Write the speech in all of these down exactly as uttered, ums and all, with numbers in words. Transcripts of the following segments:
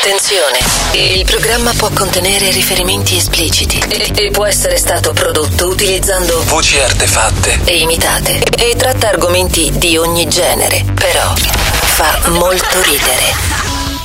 Attenzione, il programma può contenere riferimenti espliciti e, e può essere stato prodotto utilizzando voci artefatte e imitate e tratta argomenti di ogni genere, però fa molto ridere.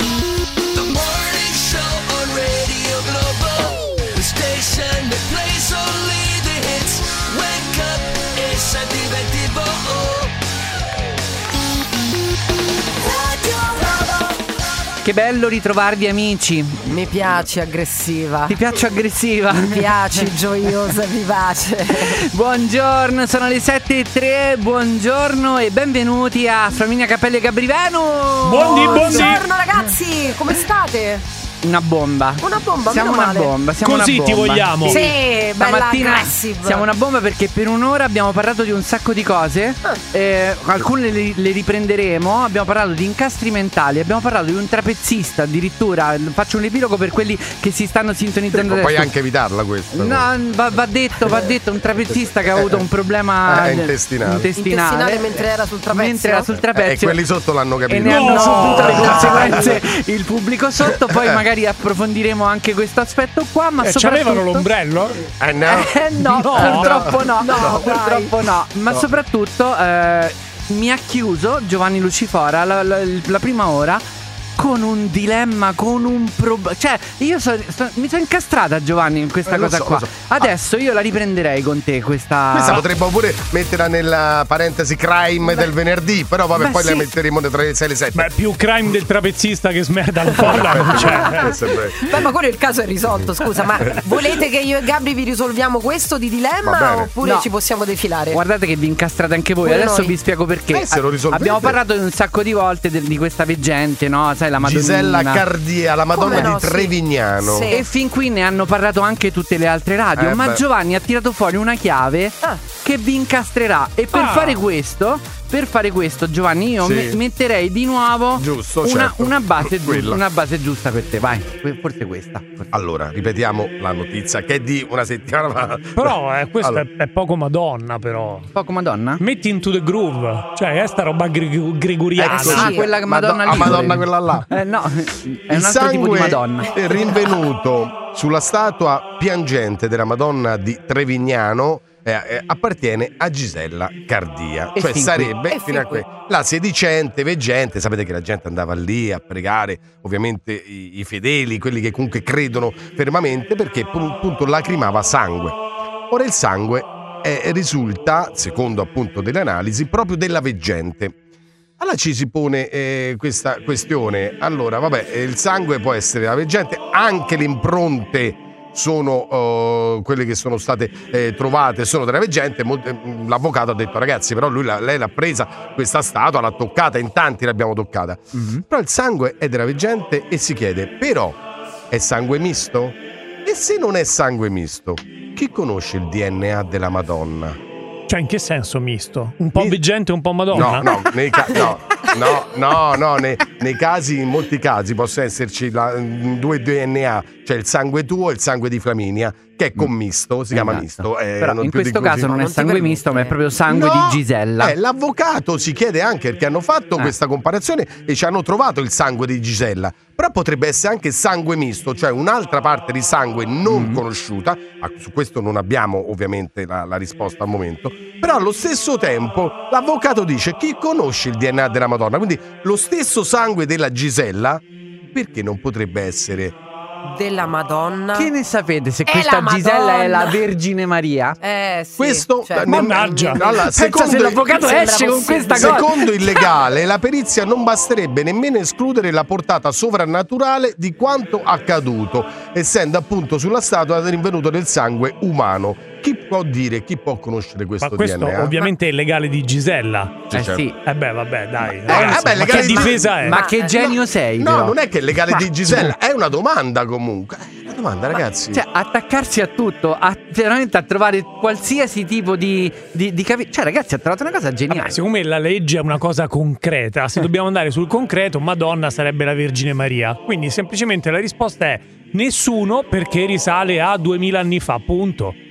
Che bello ritrovarvi, amici. Mi piace aggressiva. Ti piaccio aggressiva? Mi piaci gioiosa, vivace. Buongiorno, sono le sette e tre. Buongiorno e benvenuti a Flaminia Cappelli e Gabrivano. Buondì, buondì. Buongiorno ragazzi, come state? Una bomba. Una bomba, siamo meno una male. bomba. Siamo Così una ti bomba. vogliamo. Sì, bella Stamattina aggressive. siamo una bomba perché per un'ora abbiamo parlato di un sacco di cose. Ah. eh, Alcune le, le riprenderemo. Abbiamo parlato di incastri mentali. Abbiamo parlato di un trapezzista addirittura. Faccio un epilogo per quelli che si stanno sintonizzando adesso. Puoi anche evitarla questa. No, va, va detto, va detto un trapezzista che ha avuto un problema Eh, intestinale. intestinale, Intestinale mentre era sul trapezio. mentre era sul Eh, trapezio. e quelli sotto l'hanno capito. E ne No! hanno saputo le No! conseguenze il pubblico sotto. Poi magari approfondiremo anche questo aspetto qua. Ma Eh, soprattutto c'avevano l'ombrello? Eh no. Eh no, No. purtroppo no, No, no, dai. purtroppo no. Ma soprattutto eh, mi ha chiuso Giovanni Lucifora la, la, la prima ora con un dilemma, con un problema. Cioè, io so, so- mi sono incastrata, Giovanni, in questa Eh, lo cosa so, qua. lo so. Adesso io la riprenderei con te questa. Questa potremmo pure metterla nella parentesi crime del venerdì, però vabbè, Beh, poi sì. la metteremo tra le sei e le sette. Beh, più crime del trapezzista che smerda la colla non c'è. Questo è vero. Beh, ma quello il caso è risolto, scusa, ma volete che io e Gabri vi risolviamo questo di Va dilemma bene. oppure No. ci possiamo defilare? Guardate che vi incastrate anche voi. Pure Adesso noi. vi spiego perché. Eh, se lo risolvete. Abbiamo parlato un sacco di volte de- di questa veggente, no? Sai, la Madonnina. Gisella Cardia, la Madonna Come no, di sì. Trevignano. Sì. E fin qui ne hanno parlato anche tutte le altre radio. Eh, ma beh. Giovanni ha tirato fuori una chiave Ah. che vi incastrerà. E per Ah. fare questo, per fare questo, Giovanni, io Sì. me- metterei di nuovo Giusto, una, certo. una base giusta, Quella. una base giusta per te. Vai, que- forse questa. Forse- Allora, ripetiamo la notizia che è di una settimana fa. Però eh, questo Allora, è, è poco Madonna, però. Poco Madonna? Metti into the groove. Cioè, è sta roba gre- gregoriana. Ecco, Ah, sì. quella Madonna Mado- lì. a Madonna quella là. Eh no, è un Il altro tipo di sangue Madonna. è rinvenuto sulla statua piangente della Madonna di Trevignano eh, eh, appartiene a Gisella Cardia. E cioè fin qui. sarebbe E fino a fin qui. que- la sedicente, veggente. Sapete che la gente andava lì a pregare, ovviamente i, i fedeli, quelli che comunque credono fermamente, perché pu- appunto lacrimava sangue. Ora il sangue eh, risulta, secondo appunto delle analisi, proprio della veggente. Allora ci si pone eh, questa questione. Allora, vabbè, eh, il sangue può essere la veggente, anche le impronte sono eh, quelle che sono state eh, trovate, sono della veggente. Molte- mh, l'avvocato ha detto: ragazzi, però lui la- lei l'ha presa questa statua, l'ha toccata, in tanti l'abbiamo toccata. Mhm. Però il sangue è della veggente e si chiede: però è sangue misto? E se non è sangue misto, chi conosce il D N A della Madonna? Cioè, in che senso misto? Un po' Mi- veggente e un po' Madonna? No, no, nei ca- no, no, no, no, nei, nei casi, in molti casi possono esserci la- due D N A, cioè il sangue tuo e il sangue di Flaminia, che è commisto, si chiama Esatto. misto. eh, Però non in più di questo così. caso non è Non ti sangue permette. misto, ma è proprio sangue No, di Gisella. eh, l'avvocato si chiede anche perché hanno fatto Eh. questa comparazione e ci hanno trovato il sangue di Gisella. Però potrebbe essere anche sangue misto, cioè un'altra parte di sangue non Mm. conosciuta. Ah, su questo non abbiamo ovviamente la, la risposta al momento. Però allo stesso tempo l'avvocato dice: chi conosce il D N A della Madonna? Quindi lo stesso sangue della Gisella, perché non potrebbe essere? Della Madonna. Che ne sapete se È questa la Gisella è la Madonna. Vergine Maria? Eh sì. Questo cioè, ne- mannaggia. allora, Pensa secondo se l'avvocato sembra esce con possibile. questa cosa. Secondo il legale, la perizia non basterebbe nemmeno escludere la portata sovrannaturale di quanto accaduto, essendo appunto sulla statua rinvenuto del sangue umano. Chi può dire, chi può conoscere questo, Ma questo D N A? ovviamente è il legale di Gisella. Sì, Eh certo. sì. Eh beh, vabbè, dai. Eh, ragazzi, vabbè, ma legale che di- difesa è? Ma che eh, genio no, sei, No, però. non è che è legale Ma- di Gisella, è una domanda comunque. È una domanda, ragazzi. Cioè, attaccarsi a tutto, a, veramente a trovare qualsiasi tipo di, di, di capi- Cioè, ragazzi, ha trovato una cosa geniale. Vabbè, secondo me la legge è una cosa concreta. Se dobbiamo andare sul concreto, Madonna sarebbe la Vergine Maria. Quindi semplicemente la risposta è nessuno, perché risale a duemila anni fa, punto.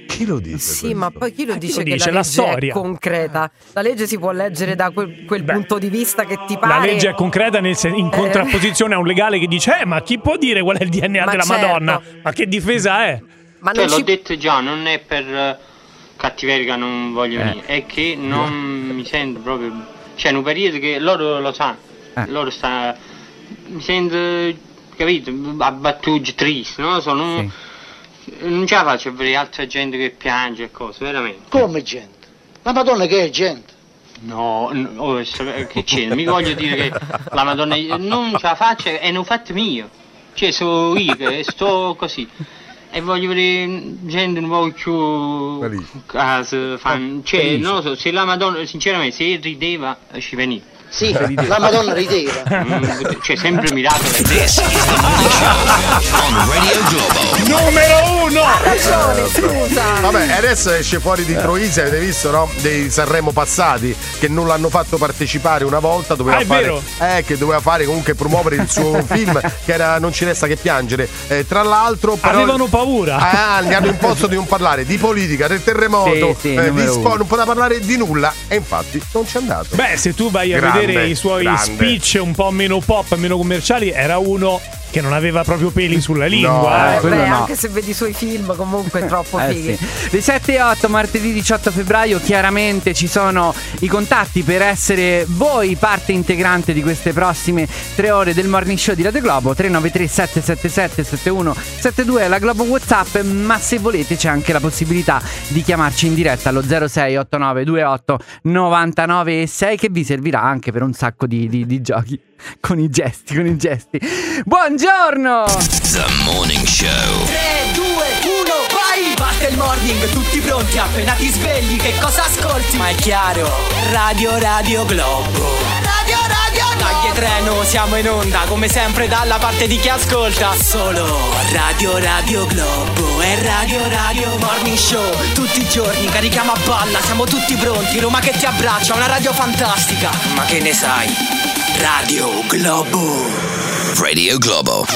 Chi lo dice? Sì, questo? ma poi chi lo dice, chi lo che dice? la La legge storia. è concreta? La legge si può leggere da quel, quel Beh, punto di vista che ti pare. La legge è concreta nel sen- in contrapposizione a un legale che dice: Eh, ma chi può dire qual è il D N A Ma della certo. Madonna? Ma che difesa è? Ma Cioè, non l'ho ci... detto già, non è per eh, cattiveria, non voglio Eh. venire, è che non mi sento proprio. C'è un periodo che loro lo sanno, Eh. loro stanno. Mi sento, capito, abbattuto, triste, non lo so, non, non ce la faccio a vedere altra gente che piange e cose, veramente. Come gente? La Madonna che è gente? No, no, oh, che c'è? Mi voglio dire che la Madonna non ce la faccio e non fatto mio. Cioè, sono io che sto così. E voglio vedere gente un po' più casa, fan. Cioè, non lo so, se la Madonna, sinceramente, se rideva ci veniva. Sì, la Madonna rideva. Mm, cioè, sempre miracolo. This is the Morning Show on Radio Globo. Numero uno! Ha ragione, scusa. Vabbè, adesso esce fuori di Troisi, avete visto, no? Dei Sanremo passati che non l'hanno fatto partecipare una volta, doveva Ah, è fare vero? eh che doveva fare comunque promuovere il suo film che era Non ci resta che piangere. Eh, tra l'altro però Avevano paura. Ah, gli hanno imposto di non parlare di politica, del terremoto, Sì, sì, eh, di numero sport, uno. non poteva parlare di nulla e infatti non c'è andato. Beh, se tu vai a Grande, vedere i suoi grande. speech un po' meno pop, meno commerciali, era uno che non aveva proprio peli sulla lingua. No, eh. quello Beh, no. anche se vedi i suoi film, comunque è troppo Eh, fighi. sì. Le sette e otto, martedì diciotto febbraio, chiaramente ci sono i contatti per essere voi parte integrante di queste prossime tre ore del Morning Show di Radio Globo. Tre nove tre sette sette sette sette uno sette due è la Globo WhatsApp, ma se volete c'è anche la possibilità di chiamarci in diretta allo zero sei otto nove due otto nove nove sei, che vi servirà anche per un sacco di, di, di giochi con i gesti, con i gesti. Buongiorno! The Morning Show. tre, due, uno, vai! Parte il morning, tutti pronti, appena ti svegli, che cosa ascolti? Ma è chiaro, Radio Radio Globo. Radio Radio Globo. Dai treno, siamo in onda, come sempre dalla parte di chi ascolta. Solo Radio Radio Globo e Radio Radio Morning Show. Tutti i giorni carichiamo a palla, siamo tutti pronti, Roma che ti abbraccia, una radio fantastica. Ma che ne sai? Radio Globo. Radio Globo.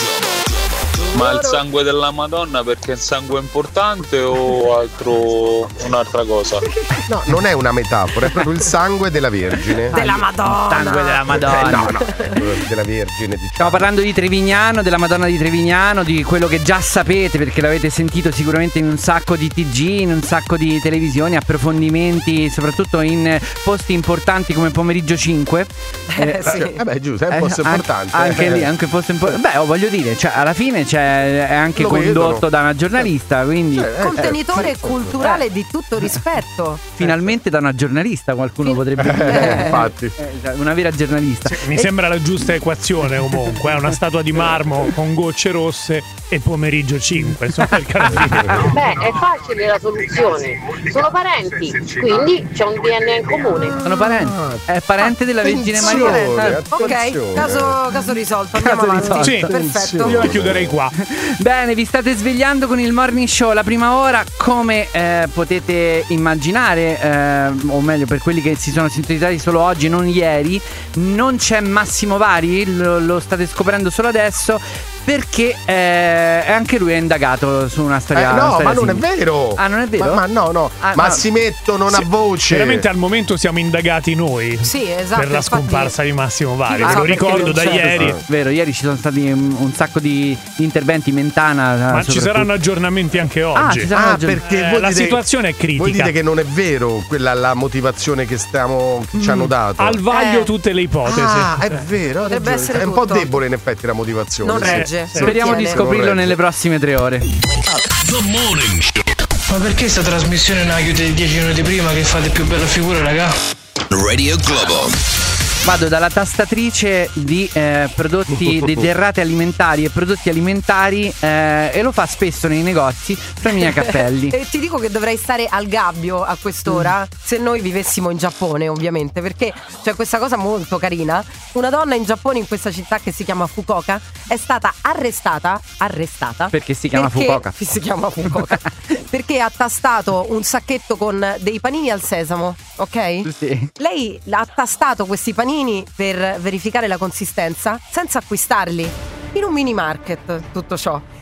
Ma il sangue della Madonna perché è un sangue importante o altro, un'altra cosa? No, non è una metafora, è proprio il sangue della Vergine. Della Madonna. Sangue della Madonna. Eh, no, no, della Vergine, diciamo. Stiamo parlando di Trevignano, della Madonna di Trevignano, di quello che già sapete perché l'avete sentito sicuramente in un sacco di T G, in un sacco di televisioni, approfondimenti, soprattutto in posti importanti come Pomeriggio cinque. Eh, sì. Eh beh, giusto, è un Eh, posto an- importante. Anche lì, anche posto importante. Beh, oh, voglio dire, cioè, alla fine c'è, è anche Lo condotto vedono. da una giornalista, quindi Cioè, eh, Contenitore eh, culturale di tutto rispetto. finalmente da una giornalista qualcuno potrebbe Eh, dire. infatti. Eh, una vera giornalista. Mi sembra la giusta equazione comunque, è una statua di marmo con gocce rosse e Pomeriggio cinque, insomma, perché alla fine... Beh, è facile la soluzione. Sono parenti, quindi c'è un D N A in comune. Sono parenti. È parente della Vergine Maria. Attenzione, Eh, Ok, attenzione. caso, caso risolto, andiamo Caso avanti. risolto. Perfetto. Io la chiuderei qua. Bene, vi state svegliando con il Morning Show, la prima ora, come eh, potete immaginare, eh, o meglio per quelli che si sono sintonizzati solo oggi, non ieri, non c'è Massimo Vari, lo, lo state scoprendo solo adesso, perché eh, anche lui è indagato su una Eh, storia. una no, storia ma non è simile. vero. Ah, non è vero? Ma, ma no, no. Ah, no. Massimetto non Sì, ha voce. Veramente al momento siamo indagati noi Sì, esatto. per la infatti- scomparsa di Massimo Vari. Ah, Ve lo perché ricordo non da c'è. ieri. Vero, ieri ci sono stati un, un sacco di interventi, Mentana. Ma ci soprattutto. saranno aggiornamenti anche Ah, oggi. ci saranno Ah, aggiorn- perché Eh, voi la dite- situazione è critica. Voi dite che non è vero quella la motivazione che stiamo che ci hanno dato. Al vaglio Eh. tutte le ipotesi. Ah, è vero. ha Potrebbe ragione. essere è un po' tutto. debole in effetti la motivazione. Non sì. regge. sì. Speriamo di Tiene. scoprirlo Non regge. nelle prossime tre ore. The Morning Show. Ma perché sta trasmissione non la chiudete dieci minuti prima che fate più bella figura, raga? Radio Globo. Vado dalla tastatrice di eh, prodotti di derrate alimentari e prodotti alimentari eh, e lo fa spesso nei negozi fra i miei cappelli. E ti dico che dovrei stare al gabbio a quest'ora Mm. se noi vivessimo in Giappone, ovviamente, perché c'è questa cosa molto carina. Una donna in Giappone, in questa città che si chiama Fukuoka, è stata arrestata arrestata Perché si chiama perché- Fukuoka. si chiama Fukuoka perché ha tastato un sacchetto con dei panini al sesamo, ok? Sì. Lei ha tastato questi panini per verificare la consistenza senza acquistarli in un mini market, tutto ciò.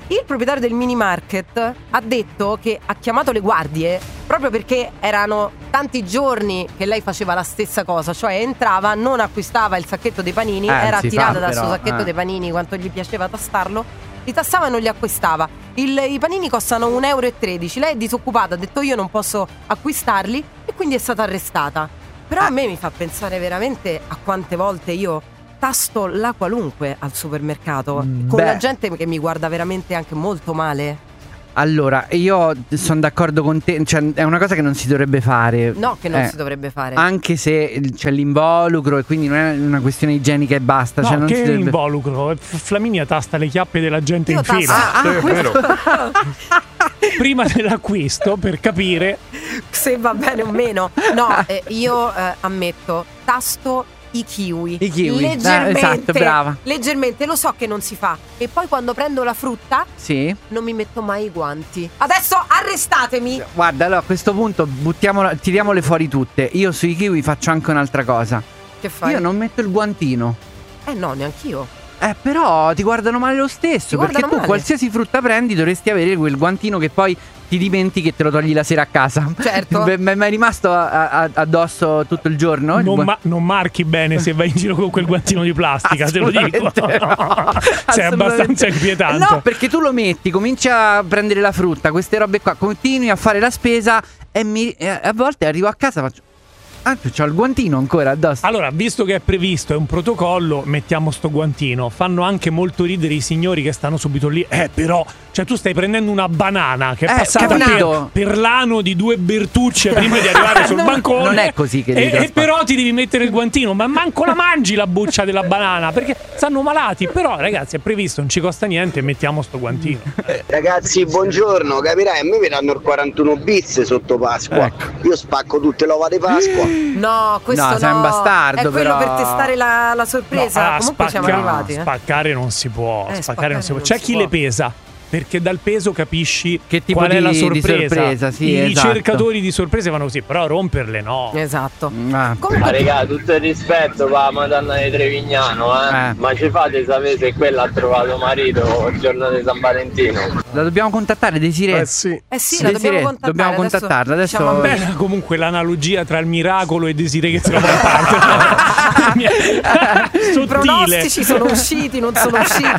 Il proprietario del mini market ha detto che ha chiamato le guardie proprio perché erano tanti giorni che lei faceva la stessa cosa, cioè entrava, non acquistava il sacchetto dei panini, Eh, era si tirata fa, dal però, suo sacchetto eh. dei panini quanto gli piaceva tastarlo, li tassava e non li acquistava. Il- I panini costano un euro e tredici, lei è disoccupata, ha detto io non posso acquistarli e quindi è stata arrestata. Però a me mi fa pensare veramente a quante volte io tasto la qualunque al supermercato con Beh. la gente che mi guarda veramente anche molto male. Allora, io sono d'accordo con te, cioè è una cosa che non si dovrebbe fare. No, che non Eh, si dovrebbe fare. Anche se c'è l'involucro e quindi non è una questione igienica e basta. No, cioè non che si dovrebbe... involucro. F- Flaminia tasta le chiappe della gente Io in tasto- fila. Ah, ah, Sì, è vero. Prima dell'acquisto, per capire. Se va bene o meno. No, eh, io eh, ammetto, tasto i kiwi. I kiwi. Leggermente. Ah, esatto, brava. Leggermente, lo so che non si fa. E poi quando prendo la frutta Sì. non mi metto mai i guanti. Adesso arrestatemi. Guarda, allora a questo punto buttiamola, tiriamole fuori tutte. Io sui kiwi faccio anche un'altra cosa. Che fai? Io non metto il guantino. Eh no, neanch'io. Eh, però ti guardano male lo stesso. Ti Perché guardano tu male. qualsiasi frutta prendi dovresti avere quel guantino che poi ti dimentichi e te lo togli la sera a casa. Certo. Beh, ma è rimasto a- a- addosso tutto il giorno? Il Non, guan- ma- non marchi bene se vai in giro con quel guantino di plastica, te lo dico. Assolutamente no. Sei Assolutamente. abbastanza inquietante. No, perché tu lo metti, cominci a prendere la frutta, queste robe qua, continui a fare la spesa e mi- e a volte arrivo a casa e faccio... Ah, c'ho il guantino ancora addosso. Allora, visto che è previsto, è un protocollo, mettiamo sto guantino. Fanno anche molto ridere i signori che stanno subito lì. Eh, però, cioè tu stai prendendo una banana che è Eh, passata per, capito. per l'ano di due bertucce prima di arrivare sul Non- bancone. non è così che devi E, e trasportare. però ti devi mettere il guantino, ma manco la mangi la buccia della banana, perché stanno malati. Però, ragazzi, è previsto, non ci costa niente, mettiamo sto guantino. Ragazzi, buongiorno, capirai, a me mi danno il quarantuno bis sotto Pasqua. Io spacco tutte le uova di Pasqua. No, questo No, no. sei un bastardo, È quello però. per testare la, la sorpresa. No, ah, Comunque siamo spacca- arrivati. Eh. Spaccare non si può. Eh, spaccare non si può. spaccare C'è non si chi può. le pesa. Perché dal peso capisci Che tipo qual è di- la di sorpresa. sorpresa, sì, I esatto. cercatori di sorprese vanno così, però romperle no. Esatto. Ah, Ma regà, tutto il rispetto per la Madonna di Trevignano, eh? Eh. Ma ci fate sapere se quella ha trovato marito il giorno di San Valentino? la dobbiamo contattare, Desiree? Eh sì. Eh sì, la Desiree, dobbiamo contattare. dobbiamo adesso contattarla. Adesso diciamo- Bella comunque l'analogia tra il miracolo e Desiree che si trova in parte. I Sottile. pronostici sono usciti, non sono usciti.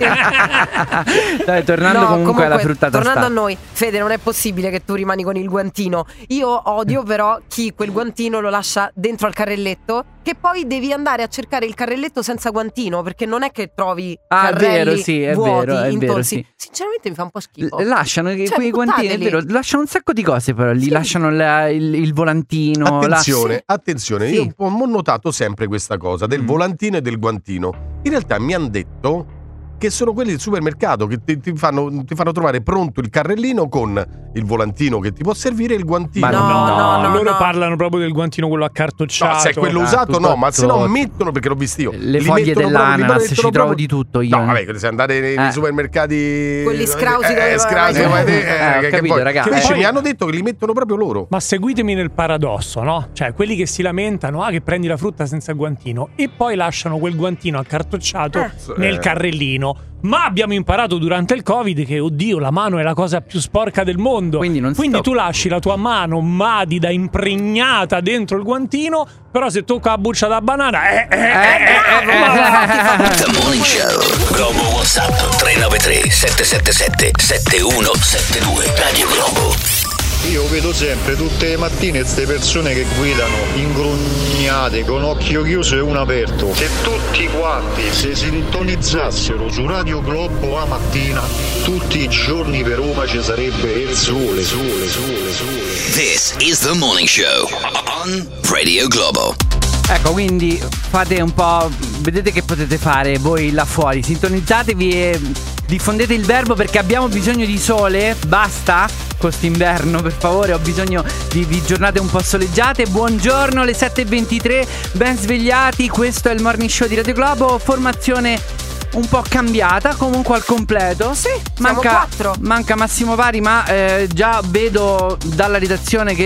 Dai, tornando No, comunque, alla frutta tornando tostata. a noi, Fede, non è possibile che tu rimani con il guantino. Io odio però chi quel guantino lo lascia dentro al carrelletto, che poi devi andare a cercare il carrelletto senza guantino, perché non è che trovi Ah, è carrelli vero, sì, è vuoti, vero, è vero, intonsi. sì. Sinceramente mi fa un po' schifo. L- Lasciano Cioè, quei guantini, è buttateli. vero, lasciano un sacco di cose però lì, Sì. lasciano la- il, il volantino. la- Attenzione, Sì. attenzione, Sì. io ho ho notato sempre questa cosa del Mm. volantino e del guantino. In realtà mi hanno detto che sono quelli del supermercato che ti, ti fanno, ti fanno trovare pronto il carrellino con il volantino che ti può servire e il guantino. Ma No, no, no, loro no. parlano proprio del guantino quello accartocciato. No, se è quello Ah, usato tutto- no, ma se no tutto. mettono, perché l'ho visto io. Le li foglie mettono proprio- li dell'ananas, mettono ci proprio- trovo di tutto io. No, vabbè, se andate nei, nei Eh. supermercati Quelli scrausi dove eh, vai- scrausi, vai- vai- Eh, eh, ho che- che capito, poi- raga. che invece Poi- mi hanno detto che li mettono proprio loro. Ma seguitemi nel paradosso, no? Cioè, quelli che si lamentano, ah, che prendi la frutta senza guantino e poi lasciano quel guantino accartocciato Eh. nel Eh. carrellino. Ma abbiamo imparato durante il Covid che, oddio, la mano è la cosa più sporca del mondo. Quindi non si Quindi tocca. tu lasci la tua mano madida, impregnata dentro il guantino, però se tocca la buccia da banana, eh, eh, eh, eh, eh, eh, The Morning Show. Globo WhatsApp tre nove tre sette sette sette sette uno sette due. Radio Globo. Io vedo sempre tutte le mattine queste persone che guidano ingrugnate con occhio chiuso e uno aperto. Se tutti quanti si sintonizzassero su Radio Globo la mattina, tutti i giorni per Roma ci sarebbe il sole, sole, sole, sole. This is The Morning Show on Radio Globo. Ecco, quindi fate un po', vedete che potete fare voi là fuori, sintonizzatevi e diffondete il verbo perché abbiamo bisogno di sole, basta con quest'inverno, per favore, ho bisogno di, di giornate un po' soleggiate. Buongiorno, alle sette e ventitré, ben svegliati, questo è il Morning Show di Radio Globo, formazione un po' cambiata, comunque al completo. Sì, manca, siamo quattro. manca Massimo Vari, ma eh, già vedo dalla redazione che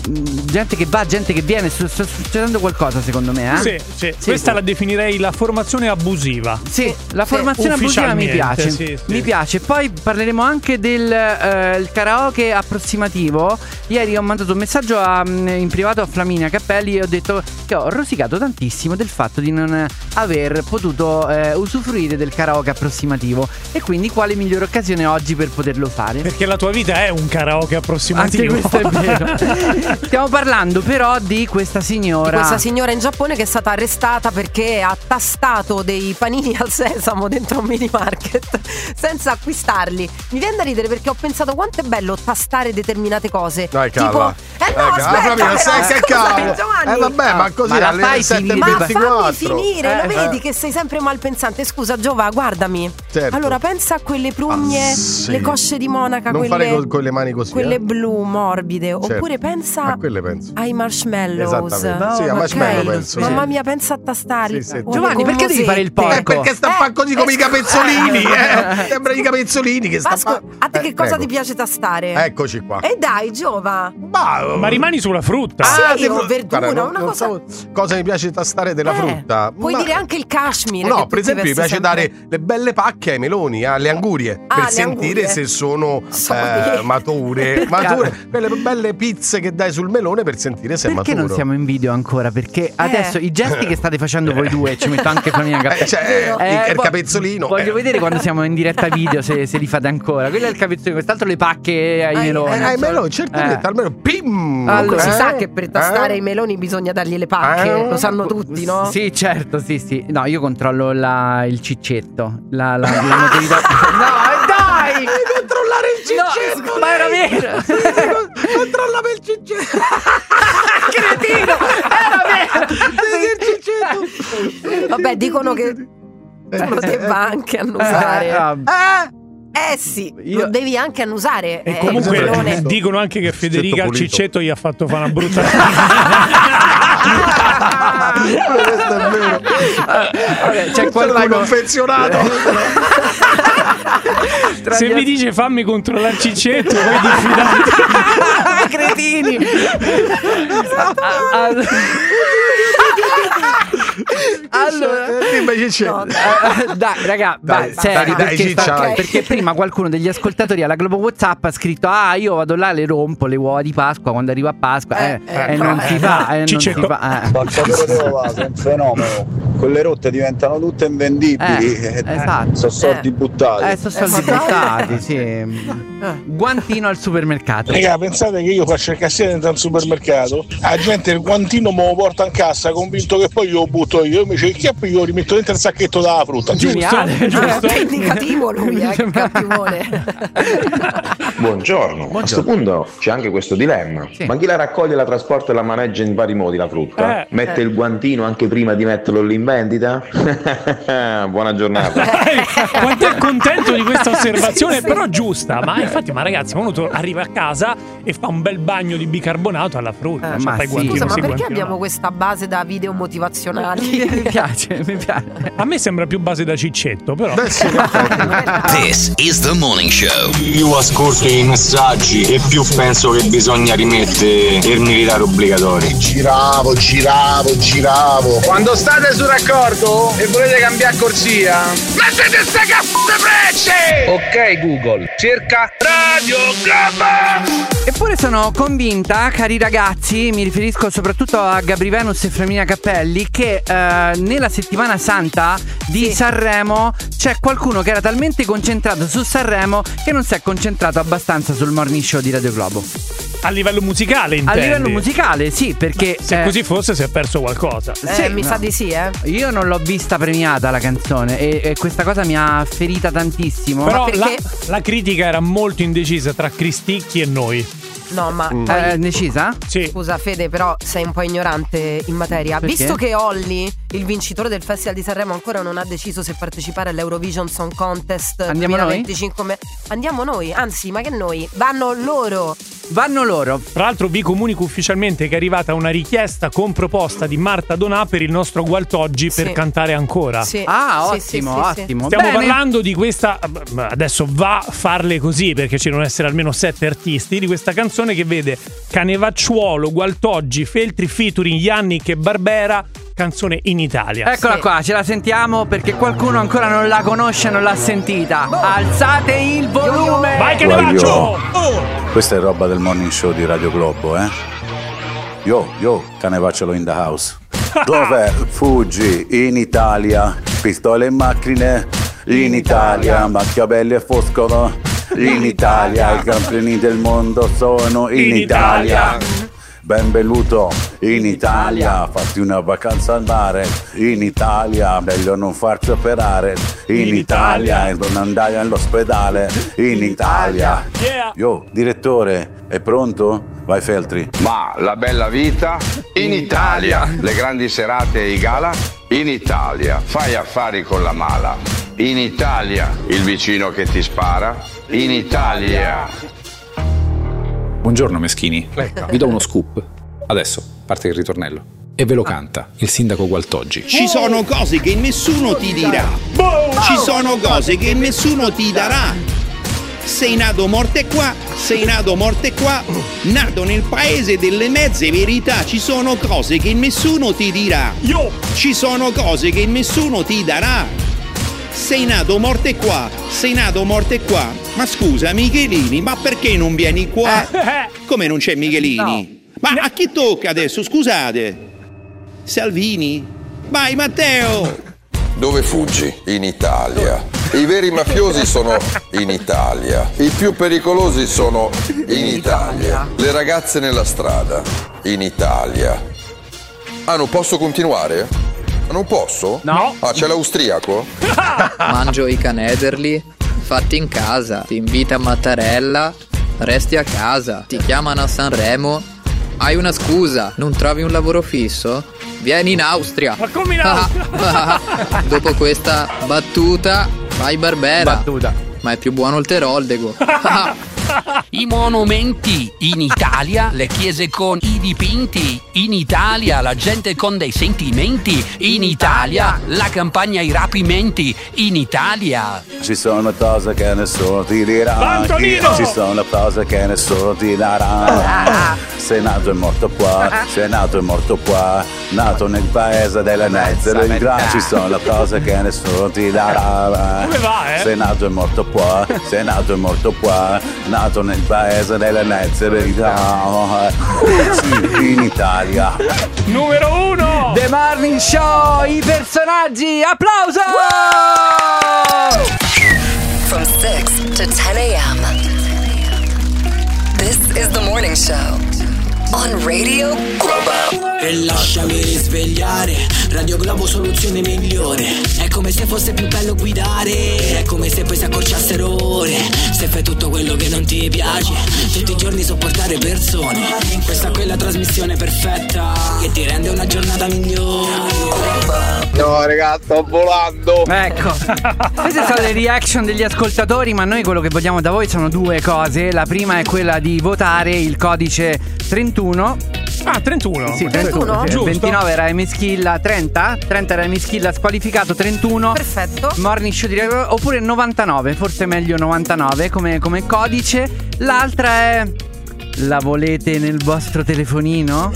gente che va, gente che viene, sta succedendo qualcosa secondo me, eh? Sì, sì. Sì. Questa la definirei la formazione abusiva. Sì, la formazione abusiva mi piace. Sì, sì. Mi piace. Poi parleremo anche del eh, il karaoke approssimativo. Ieri ho mandato un messaggio a, in privato a Flaminia Cappelli e ho detto che ho rosicato tantissimo del fatto di non aver potuto eh, usufruire del karaoke approssimativo. E quindi quale migliore occasione oggi per poterlo fare? Perché la tua vita è un karaoke approssimativo. Anche questo è vero. Stiamo parlando però di questa signora. Di questa signora in Giappone che è stata arrestata perché ha tastato dei panini al sesamo dentro un mini market senza acquistarli. Mi viene da ridere perché ho pensato quanto è bello tastare determinate cose. Dai, tipo calla. Eh no, Eh, aspetta, Flavio, però, sai che scusa, cavolo. Giovanni. Eh vabbè, ma così Ma la alle fai sette e finire Ma fammi ventiquattro. finire, Eh, lo vedi eh. che sei sempre malpensante. Scusa Giova, guardami. Certo. Allora pensa a quelle prugne, Ah, sì. le cosce di monaca, Non quelle, fare col- con le mani così, quelle eh. blu morbide. Certo. Oppure pensa A quelle penso. ai marshmallows. Esattamente. Sì, a Ok? marshmallow penso, Mamma sì. mia, pensa a tastarli. Sì, sì. Guarda Giovanni, come perché devi fare il mosette. Eh, perché sta a fare così come i capezzolini, eh. Sembra i capezzolini che sta Vasco, fa- a te che Eh, cosa prego. ti piace tastare? Eccoci qua. E dai, Giova. Ma, Ma rimani sulla frutta. Ah, sì, sì, o fru- verdura, guarda, non- una non cosa. so cosa mi piace tastare della Eh, frutta. Puoi Ma- dire anche il cashmere. No, che per tu ti esempio mi vesti piace sempre. dare le belle pacche ai meloni, alle angurie, Ah, per le sentire angurie. se sono Solide. eh, mature, mature, quelle belle pizze che dai sul melone per sentire se è Perché maturo. non siamo in video ancora? Perché adesso i gesti che state facendo voi due, ci metto anche Flaminia Cappelli. Eh, cioè, il- il vo- capezzolino, Voglio eh. vedere quando siamo in diretta video se, se li fate ancora. Quello è il capezzolino, quest'altro le pacche ai Ai- meloni. Eh, ai meloni, certamente, Eh. almeno pim! Allora, Si Eh? sa che per tastare Eh? i meloni bisogna dargli le pacche, Eh? lo sanno tutti, no? Sì, certo, sì, sì. No, io controllo la- il ciccetto. La, la, la motorità. No, dai! Devi controllare il ciccetto! No, ma era vero! Controllami il ciccetto! Cretino! Era vero! Il ciccetto! Vabbè, dicono che tu lo debba anche annusare. Eh, ah, Eh, eh sì, Io- lo devi anche annusare. E eh, comunque il melone. dicono anche che Federica al pulito. ciccetto gli ha fatto fare una brutta. Questo è vero. vabbè, c'è Ce l'hai qualcuno. confezionato. Se mi dice fammi controllare il ciccetto, poi diffidate. Cretini! Ah, ah, allora, Dimmi, Ciccio. No, Eh, dai, raga, Dai, vai, seri, dai, perché, Ciccia, sta- vai. perché prima qualcuno degli ascoltatori alla Globo WhatsApp ha scritto: ah, io vado là, le rompo le uova di Pasqua quando arriva Pasqua. Eh, Eh, eh, e no, non eh. si fa, eh, non si Ciccetto. fa. Eh. Spacciatore d'uova, sono un fenomeno. Quelle rotte diventano tutte invendibili. Eh, esatto. Sono soldi Eh. buttati. Eh, sono soldi Eh, buttati, sì. Guantino al supermercato. Raga, pensate che io faccio il cassiere dentro al supermercato, la gente il guantino me lo porta in cassa convinto che poi io lo butto io, invece il chiappo io lo rimetto dentro il sacchetto della frutta. Geniale, Eh, giusto? che indicativo lui, eh, che cattivone. Buongiorno. A questo punto c'è anche questo dilemma. Sì. Ma chi la raccoglie, la trasporta e la maneggia in vari modi la frutta? Eh. Mette il guantino anche prima di metterlo lì in vendita? Buona giornata. Quanto è contento di questa osservazione, Sì, sì. però giusta. Ma infatti, ma ragazzi, uno to- arriva a casa e fa un bel bagno di bicarbonato alla frutta. Eh, Cioè, ma fai sì. guantino, Scusa, ma sì, perché guantino abbiamo no. questa base da video motivazionali? Mi piace, mi piace. A me sembra più base da ciccetto, però. Beh, sì, in effetti. This is the morning show. Io ascolto i messaggi e più penso che bisogna rimettere il militare obbligatorio. Giravo, giravo, giravo. Quando state sul raccordo e volete cambiare corsia, mettete ste c***o frecce! Ok Google, cerca Radio Globo! Eppure sono convinta, cari ragazzi, mi riferisco soprattutto a Gabri Venus e Flaminia Cappelli, che eh, nella settimana santa di Sì. Sanremo c'è qualcuno che era talmente concentrato su Sanremo che non si è concentrato abbastanza sul morning show di Radio Globo. A livello musicale, A intendi? livello musicale, sì, perché Se eh, così fosse, si è perso qualcosa. Eh, Sì, mi no. sa di sì, eh. io non l'ho vista premiata la canzone e, e questa cosa mi ha ferita tantissimo. Però la, perché? la critica era molto indecisa tra Cristicchi e noi. No, ma Eh, poi- è decisa? Sì. Scusa Fede, però sei un po' ignorante in materia. Perché? Visto che Olly, il vincitore del Festival di Sanremo, ancora non ha deciso se partecipare all'Eurovision Song Contest Andiamo noi? duemilaventicinque, me- andiamo noi, anzi, ma che noi? Vanno loro. vanno loro. Tra l'altro vi comunico ufficialmente che è arrivata una richiesta con proposta di Marta Donà per il nostro Gualtoggi Sì. per cantare ancora. Sì. Ah, Sì, sì, ottimo, sì, sì. ottimo. Stiamo Bene. parlando di questa, adesso va a farle così perché ci devono essere almeno sette artisti, di questa canzone che vede Canevacciuolo, Gualtoggi, Feltri featuring Yannick e Barbera, canzone in Italia. Eccola Sì. qua, ce la sentiamo perché qualcuno ancora non la conosce, non l'ha sentita. Alzate il volume. Vai Canevaccio! Questa è roba del morning show di Radio Globo, eh? Yo, yo, Canevacciolo in the house. Dov'è? Fuggi, in Italia. Pistole e macchine, in Italia. Machiavelli e Foscolo, in Italia. I campioni del mondo sono in Italia. Benvenuto in Italia, fatti una vacanza al mare, in Italia, meglio non farsi operare, in Italia, e non andare all'ospedale, in Italia. Yo, direttore, è pronto? Vai Feltri. Ma la bella vita in Italia, le grandi serate e i gala in Italia, fai affari con la mala, in Italia, il vicino che ti spara, in Italia. Buongiorno meschini, vi do uno scoop. Adesso parte il ritornello e ve lo canta il sindaco Gualtoggi. Ci sono cose che nessuno ti dirà. Ci sono cose che nessuno ti darà. Sei nato morte qua, sei nato morte qua. Nato nel paese delle mezze verità. Ci sono cose che nessuno ti dirà. Ci sono cose che nessuno ti darà. Sei nato morte qua, sei nato morte qua. Ma scusa Michelini, ma perché non vieni qua? Come non c'è Michelini? Ma a chi tocca adesso, scusate? Salvini? Vai Matteo! Dove fuggi? In Italia. I veri mafiosi sono in Italia. I più pericolosi sono in Italia. Le ragazze nella strada, in Italia. Ah, non posso continuare? Non posso? No. Ah, c'è l'austriaco? Mangio i canederli fatti in casa. Ti invita a Mattarella, resti a casa. Ti chiamano a Sanremo. Hai una scusa, non trovi un lavoro fisso? Vieni in Austria. Ma come in Austria? Dopo questa battuta, vai Barbera. Battuta. Ma è più buono il Teroldego. I monumenti in Italia, le chiese con i dipinti in Italia, la gente con dei sentimenti in Italia, la campagna ai rapimenti in Italia. Ci sono cose che nessuno ti dirà. Antonino! Ci sono cose che nessuno ti darà. Sei nato e morto qua, sei nato e morto qua. Nato nel paese delle mezze verità. Ci sono cose che nessuno ti darà. Come va, eh? Sei nato e morto qua, sei nato e morto qua. Nato nel paese delle mezze verità. Sì, in Italia. Numero uno! The Morning Show, i personaggi, applauso! From six to ten a.m. This is the morning show on Radio Globo. E lasciami risvegliare, Radio Globo soluzione migliore. È come se fosse più bello guidare, è come se poi si accorciassero ore. Se fai tutto quello che non ti piace, tutti i giorni sopportare persone. Questa è quella trasmissione perfetta che ti rende una giornata migliore. No ragazzi, sto volando. Ecco, queste sono le reaction degli ascoltatori, ma noi quello che vogliamo da voi sono due cose. La prima è quella di votare il codice trentuno. Ah, trentuno. Sì, trentuno. Giusto. ventinove era Emischilla, trenta. trenta era Emischilla squalificato, trentuno. Perfetto. Morning Show di Radio, oppure novantanove, forse meglio novantanove come, come codice. L'altra è: la volete nel vostro telefonino?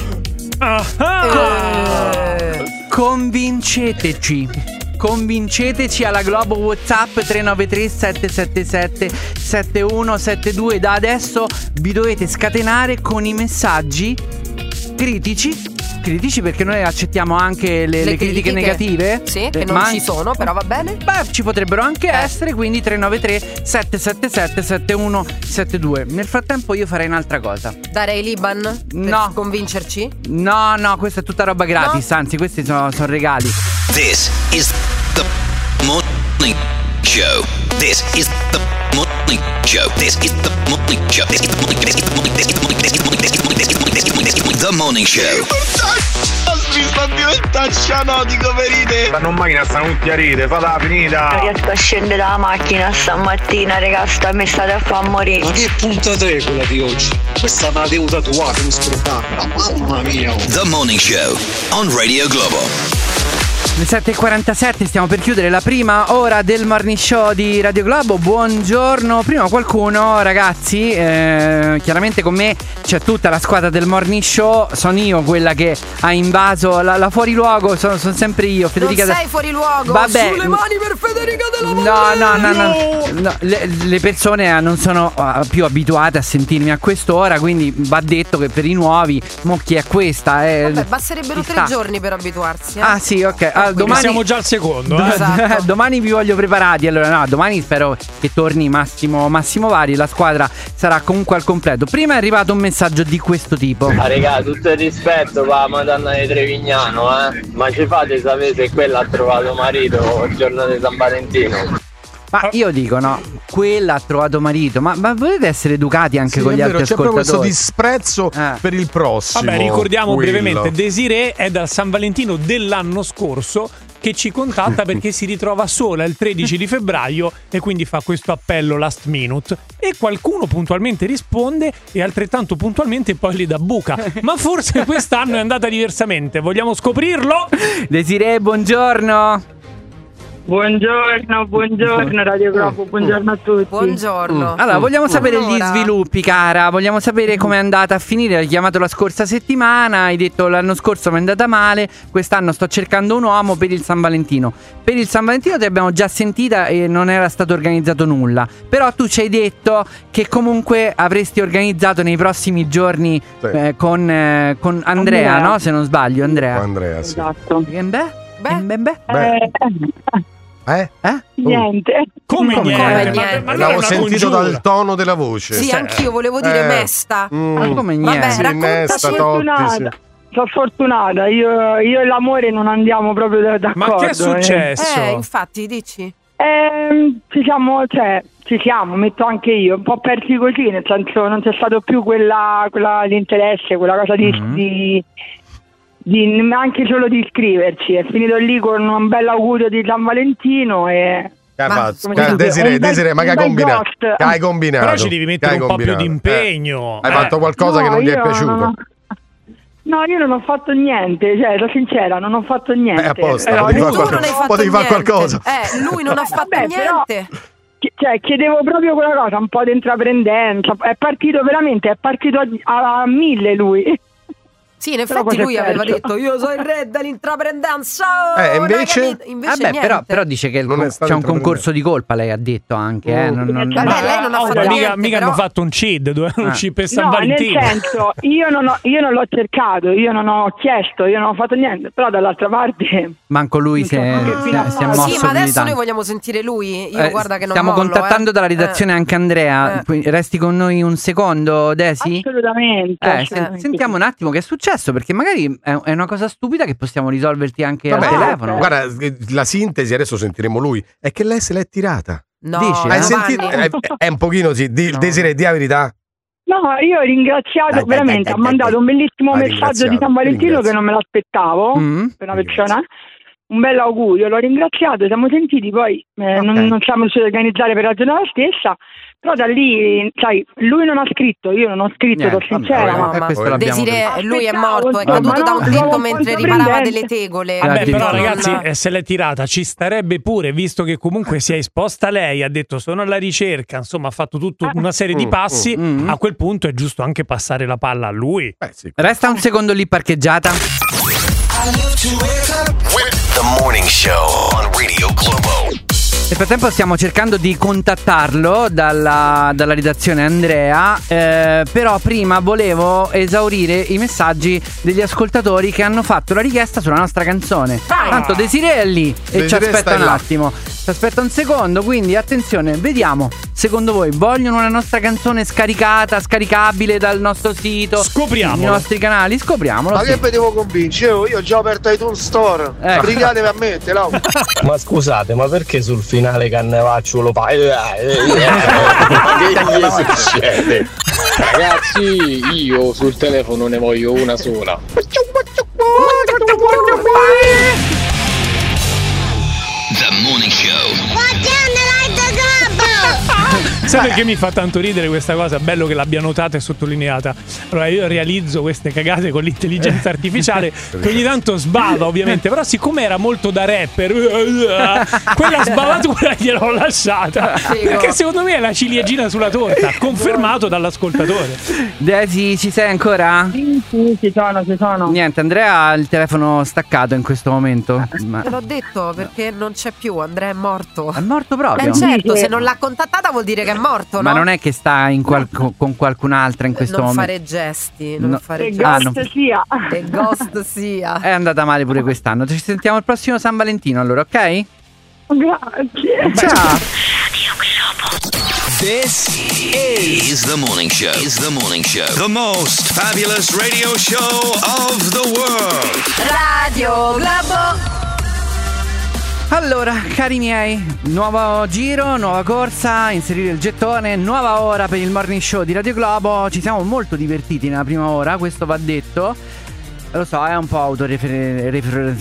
Ah. Convinceteci. Convinceteci alla Globo WhatsApp tre nove tre sette sette sette sette uno sette due. Da adesso vi dovete scatenare con i messaggi critici. Critici perché noi accettiamo anche le, le, le critiche, critiche negative. Sì, che eh, non ma ci sono, però va bene. Beh, ci potrebbero anche eh. essere, quindi tre nove tre sette sette sette sette uno sette due. Nel frattempo io farei un'altra cosa. Darei l'Iban per no. convincerci? No, no, questa è tutta roba gratis, no? Anzi, questi sono, sono regali. This is the morning Show. This is the morning show. This is the morning show. This is the morning. This is the morning. This is the morning. This is the morning. This is the morning. This is the morning. This is the morning. The morning show. Mi sto diventando cianotico, verite. Stanno in macchina, stanno tutti a ride, fatela finita. Non riesco a scendere dalla macchina stamattina, raga, sta mi state a far morire. Ma che puntata è quella di oggi? Questa è una tenuta tua, che mi scordata. Mamma mia. The Morning Show on Radio Globo. Le sette e quarantasette, stiamo per chiudere la prima ora del Morning Show di Radio Globo. Buongiorno. Prima qualcuno, ragazzi, eh, chiaramente con me c'è tutta la squadra del Morning Show. Sono io quella che ha invaso la, la fuori luogo. Sono, sono sempre io, Federica. Non sei fuori luogo. Vabbè. Sulle mani per Federica della Valle. No, no, no, no, no. Le, le persone non sono più abituate a sentirmi a quest'ora, quindi va detto che per i nuovi, mo chi è questa? Eh, Vabbè, basterebbero tre giorni per abituarsi. Eh? Ah sì, ok. Ah, domani siamo già al secondo. Do- eh. esatto. Domani vi voglio preparati. Allora, no, domani spero che torni Massimo Massimo Vari. La squadra sarà comunque al completo. Prima è arrivato un messaggio di questo tipo. Ah, regà, tutto il rispetto per la Madonna di Trevignano, eh. Ma ci fate sapere se quella ha trovato marito il giorno di San Valentino? Ma io dico no, quella ha trovato marito. Ma, ma volete essere educati anche sì, con gli vero, altri c'è ascoltatori? C'è proprio questo disprezzo eh. per il prossimo. Vabbè, ricordiamo quello. brevemente, Desiree è dal San Valentino dell'anno scorso che ci contatta perché si ritrova sola il tredici di febbraio e quindi fa questo appello last minute e qualcuno puntualmente risponde e altrettanto puntualmente poi li dà buca. Ma forse quest'anno è andata diversamente, vogliamo scoprirlo? Desiree, buongiorno. Buongiorno, buongiorno Radio Globo, buongiorno a tutti. Buongiorno. Allora, vogliamo sapere Allora. gli sviluppi, cara. Vogliamo sapere com'è andata a finire. Hai chiamato la scorsa settimana, hai detto l'anno scorso mi è andata male, quest'anno sto cercando un uomo per il San Valentino. Per il San Valentino ti abbiamo già sentita e non era stato organizzato nulla. Però tu ci hai detto che comunque avresti organizzato nei prossimi giorni sì. eh, con, eh, con Andrea, Andrea, no? Se non sbaglio, Andrea. Con Andrea, sì. Esatto. E beh? Beh, beh, beh. Beh. Eh? Eh? Niente. Come, Come niente? niente? Ma, ma L'avevo una sentito congiura. dal tono della voce. Sì, anch'io volevo dire Eh. mesta. Mm. Ma come Vabbè, niente? Sì, mesta, raccontaci. Totti, sì. Sono fortunata, io, io e l'amore non andiamo proprio d'accordo. Ma che è eh. successo? Eh, infatti, dici. Eh, ci siamo, cioè, ci siamo, metto anche io, un po' persi così, nel senso non c'è stato più quella, quella l'interesse, quella cosa di, Mm-hmm. di, di anche solo di iscriverci. È finito lì con un bel augurio di San Valentino e... Che hai Ma- fatto? come Che- si dice? Desiree, Un bel- Desiree, ma che hai un bel combinato? ghost. Che hai combinato? Però ci devi mettere Che hai un po' più di combinato? impegno. Eh, Hai Eh. fatto qualcosa No, che non gli è io piaciuto? non ho- No, io non ho fatto niente, cioè, sono sincera, non ho fatto niente. Eh, apposta, Però- potevi fare Tu non qualcosa. hai fatto Potevi fare niente. qualcosa. Eh, lui non ha fatto Vabbè, però- niente. Ch- Cioè, chiedevo proprio quella cosa, un po' di intraprendenza. È partito veramente, è partito a, a mille lui. Sì, in Però effetti cosa lui è aveva perso? detto io sono il re dell'intraprendenza. Eh, non hai invece? capito? Invece Vabbè, niente. però, però dice che il Non con- è stato c'è un intraprendente. concorso di colpa, lei ha detto anche. Eh? Non, non- Vabbè, Ma- lei non ha oh, fatto ma mica, niente, mica però. hanno fatto un C I D, dovevano Ah. uscire per San No, Valentino. nel senso, io non, ho, io non l'ho cercato, io non ho chiesto, io non ho fatto niente, però dall'altra parte... Manco lui si è, Non so si che è- fine si è ha mosso Sì, ma più di adesso tanto. noi vogliamo sentire lui. Io Eh, guarda che non stiamo mollo, contattando eh. dalla redazione Eh. anche Andrea. Eh. Quindi resti con noi un secondo, Desi? Assolutamente. Eh, sen- assolutamente. sentiamo un attimo che è successo, perché magari è, è una cosa stupida che possiamo risolverti anche Vabbè, al telefono. guarda, la sintesi, adesso sentiremo lui, è che lei se l'è tirata. No, Dici, Hai eh? Giovanni. sentito? È, è un pochino sì, di, No. Desiree, di la verità. No, io ho ringraziato Dai, dai, veramente, dai, ha dai, mandato dai. un bellissimo Ha messaggio di ringraziato, San Valentino ringrazio. che non me l'aspettavo Mm. per una persona. Un bel augurio, l'ho ringraziato, siamo sentiti, poi eh, Ok. non, non siamo riusciti a organizzare per la giornata stessa, però da lì, sai, lui non ha scritto, io non ho scritto, Niente, sono sincera, vabbè, ma... vabbè, questo Poi- l'abbiamo Desiree, capito. lui è morto, è Aspettavo, caduto da un insomma, tetto no, mentre no, riparava sorprendente. delle tegole. Vabbè, Addirittura. però Non- ragazzi, eh, se l'è tirata, ci starebbe pure, visto che comunque si è esposta lei, ha detto sono alla ricerca, insomma ha fatto tutta una serie di Mm, passi, mm, mm. a quel punto è giusto anche passare la palla a lui. Eh, sì. Resta un secondo lì parcheggiata. The Morning Show on Radio Globo. Nel frattempo stiamo cercando di contattarlo dalla, dalla redazione Andrea, eh, però prima volevo esaurire i messaggi degli ascoltatori che hanno fatto la richiesta sulla nostra canzone. Ah. Tanto Desiree è lì e ci Desiree aspetta stai un là. attimo. aspetta un secondo, quindi attenzione, vediamo. Secondo voi vogliono una nostra canzone scaricata, scaricabile dal nostro sito? Scopriamolo. I nostri canali, scopriamolo. Ma sì. che vi devo convincere? Io, io già ho aperto iTunes Store. Ecco. Brigatevi a me, te l'ho. Ma scusate, ma perché sul finale Cannavaccio lo fai? Ma che gli succede? Ragazzi, io sul telefono ne voglio una sola. The Morning Show. Sai perché mi fa tanto ridere questa cosa? Bello che l'abbia notata e sottolineata. Allora io realizzo queste cagate con l'intelligenza artificiale che ogni tanto sbava ovviamente, però siccome era molto da rapper quella sbavatura gliel'ho lasciata, perché secondo me è la ciliegina sulla torta, confermato dall'ascoltatore. Desi, ci sei ancora? Sì, sì, ci sono, ci sono. Niente, Andrea ha il telefono staccato in questo momento. Ma... Te l'ho detto perché non c'è più, Andrea è morto. È morto proprio? Eh certo, se non l'ha contattata vuol dire che è morto, no? Ma non è che sta in qual- con qualcun'altra in questo non momento. fare gesti, non No. fare Che gesti. Ah, ghost no. sia. Che ghost sia. È andata male pure quest'anno. Ci sentiamo il prossimo San Valentino allora, ok? Grazie. Ciao. This is the morning show. Is the morning show. The most fabulous radio show of the world. Radio Globo. Allora, cari miei, nuovo giro, nuova corsa, inserire il gettone, nuova ora per il morning show di Radio Globo. Ci siamo molto divertiti nella prima ora, questo va detto. Lo so, è un po' autoreferenziale.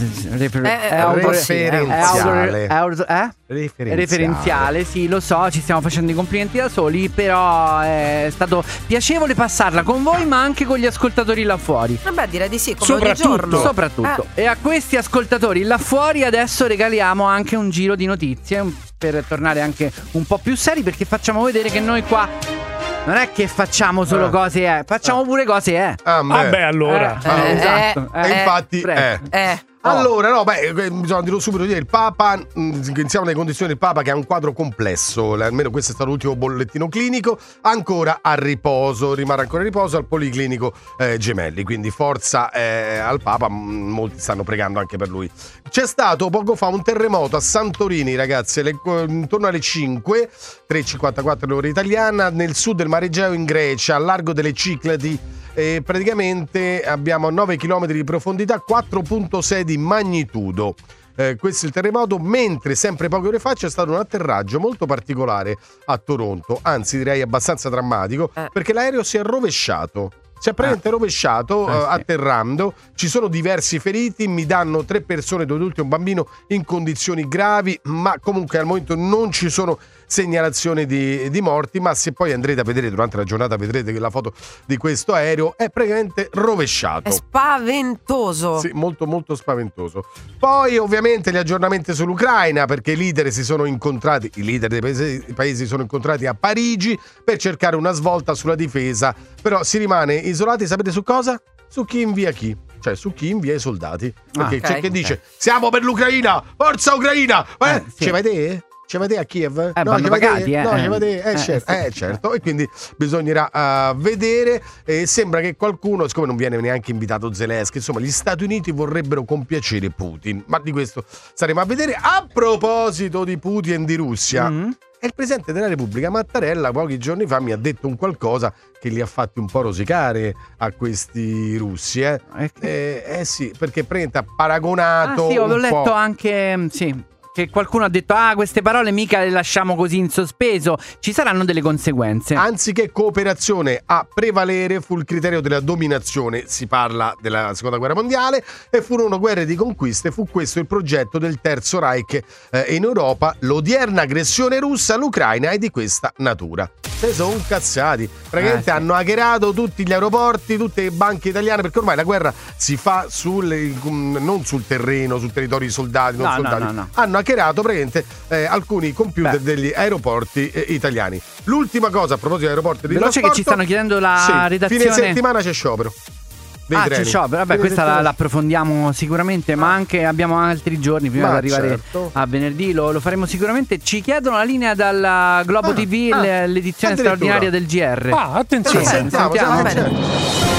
Referenziale, sì, lo so, ci stiamo facendo i complimenti da soli, però è stato piacevole passarla con voi, ma anche con gli ascoltatori là fuori. Vabbè, direi di sì, come Soprattutto, ogni giorno. soprattutto. Eh. E a questi ascoltatori là fuori adesso regaliamo anche un giro di notizie per tornare anche un po' più seri, perché facciamo vedere che noi qua non è che facciamo solo Eh. cose eh, facciamo pure cose eh. Ah, beh. Vabbè, allora. Eh, Ah, eh, esatto. E Eh, infatti, prego. eh. Eh. Allora, no, beh, bisogna dirlo subito dire, il Papa, mh, iniziamo dalle condizioni del Papa che ha un quadro complesso, almeno questo è stato l'ultimo bollettino clinico, ancora a riposo, rimane ancora a riposo al Policlinico eh, Gemelli, quindi forza eh, al Papa, mh, molti stanno pregando anche per lui. C'è stato poco fa un terremoto a Santorini, ragazzi, le, intorno alle cinque, tre e cinquantaquattro l'ora italiana, nel sud del Mar Egeo in Grecia, al largo delle Cicladi. E praticamente abbiamo nove chilometri di profondità, quattro virgola sei di magnitudo. Eh, questo è il terremoto, mentre sempre poche ore fa c'è stato un atterraggio molto particolare a Toronto, anzi direi abbastanza drammatico, Eh. perché l'aereo si è rovesciato. Si è praticamente Ah. rovesciato Ah, eh, sì. atterrando, ci sono diversi feriti, mi danno tre persone, due adulti e un bambino in condizioni gravi, ma comunque al momento non ci sono segnalazioni di, di morti, ma se poi andrete a vedere durante la giornata vedrete che la foto di questo aereo è praticamente rovesciato. È spaventoso. Sì, molto molto spaventoso. Poi ovviamente gli aggiornamenti sull'Ucraina, perché i leader si sono incontrati, i leader dei paesi, i paesi si sono incontrati a Parigi per cercare una svolta sulla difesa, però si rimane isolati, sapete su cosa? Su chi invia chi. Cioè su chi invia i soldati. Perché Ah, c'è ok, chi ok. dice siamo per l'Ucraina, forza Ucraina. Eh, Eh, sì. ci vai te? Ci vai te a Kiev? Eh, vanno ci vai te? pagati, eh. No, ci vai te? Eh, Eh, certo. sì. Eh, certo. E quindi bisognerà uh, vedere. E sembra che qualcuno, siccome non viene neanche invitato Zelensky, insomma gli Stati Uniti vorrebbero compiacere Putin, ma di questo staremo a vedere. A proposito di Putin e di Russia, Mm. e il Presidente della Repubblica Mattarella pochi giorni fa mi ha detto un qualcosa che li ha fatti un po' rosicare a questi russi, eh, eh, eh sì, perché praticamente ha paragonato Ah sì, ho un letto po'. anche mm, sì, che qualcuno ha detto ah queste parole mica le lasciamo così in sospeso, ci saranno delle conseguenze. Anziché cooperazione a prevalere fu il criterio della dominazione, si parla della seconda guerra mondiale, e furono guerre di conquiste, fu questo il progetto del Terzo Reich eh, in Europa, l'odierna aggressione russa all'Ucraina è di questa natura. Se sono incazzati, praticamente Eh, sì. hanno hackerato tutti gli aeroporti, tutte le banche italiane, perché ormai la guerra si fa sul, non sul terreno, sul territorio di soldati, non No, no, soldati. no, no. Hanno hackerato praticamente eh, alcuni computer Beh. degli aeroporti eh, italiani. L'ultima cosa a proposito di aeroporti di Veloce che trasporto, ci stanno chiedendo la sì, redazione. fine settimana c'è sciopero dei Ah, treni. c'è sciopero. Vabbè, Fine questa la, settimana- la approfondiamo sicuramente, ma anche abbiamo altri giorni prima Ma di arrivare certo. a venerdì. Lo, lo faremo sicuramente. Ci chiedono la linea dalla Globo Ah, T V, ah, le- l'edizione addirittura. straordinaria del G R. Ah, attenzione. Eh, sentiamo, sentiamo. sentiamo, certo.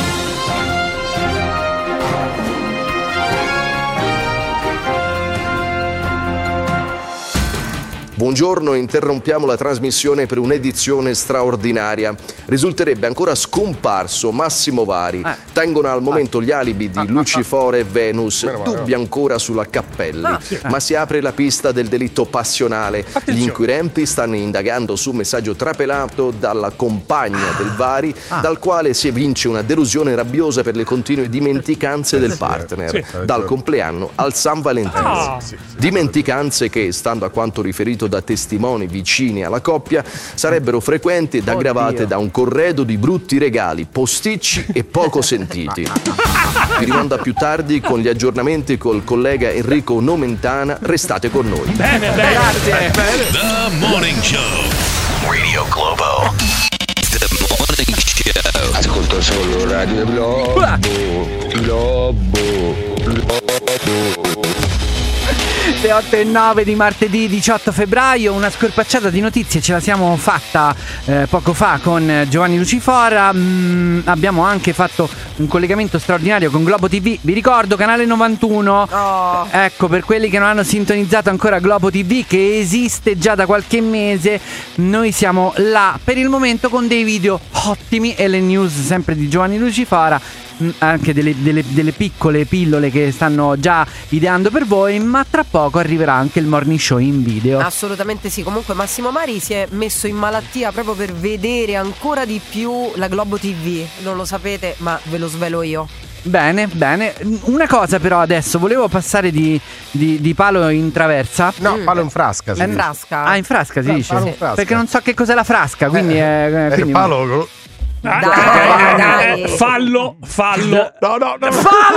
Buongiorno, interrompiamo la trasmissione per un'edizione straordinaria. Risulterebbe ancora scomparso Massimo Vari. Eh. Tengono al momento gli alibi di Lucifora e Venus, dubbi ancora sulla Cappelli. Ah, sì. Ma si apre la pista del delitto passionale. Gli inquirenti stanno indagando su un messaggio trapelato dalla compagna del Vari, Ah. dal quale si evince una delusione rabbiosa per le continue dimenticanze del partner, Sì. dal compleanno al San Valentino. Ah. Dimenticanze che, stando a quanto riferito da testimoni vicini alla coppia, sarebbero frequenti ed aggravate Oddio. da un corredo di brutti regali, posticci e poco sentiti. Vi rimando a più tardi con gli aggiornamenti col collega Enrico Nomentana. Restate con noi. Bene, bene. Grazie. The Morning Show. Radio Globo. The Morning Show. Ascolto solo Radio Globo. Globo. Globo. Le otto e nove di martedì diciotto febbraio, una scorpacciata di notizie ce la siamo fatta eh, poco fa con Giovanni Lucifora. Mm, abbiamo anche fatto un collegamento straordinario con Globo ti vu, vi ricordo canale novantuno. Oh. Ecco, per quelli che non hanno sintonizzato ancora Globo ti vu, che esiste già da qualche mese, noi siamo là per il momento con dei video ottimi e le news sempre di Giovanni Lucifora, anche delle, delle, delle piccole pillole che stanno già ideando per voi, ma tra poco arriverà anche il morning show in video. Assolutamente sì. Comunque Massimo Mari si è messo in malattia proprio per vedere ancora di più la Globo ti vu. Non lo sapete, ma ve lo svelo io. Bene, bene. Una cosa però adesso, volevo passare di, di, di palo in traversa. No, palo in frasca. si In dice. frasca. Ah, in frasca si No, dice? palo in frasca. Perché non so che cos'è la frasca, quindi... Eh, eh, eh, quindi il palo. Dai, dai, dai. Eh, fallo, fallo. No, no, no.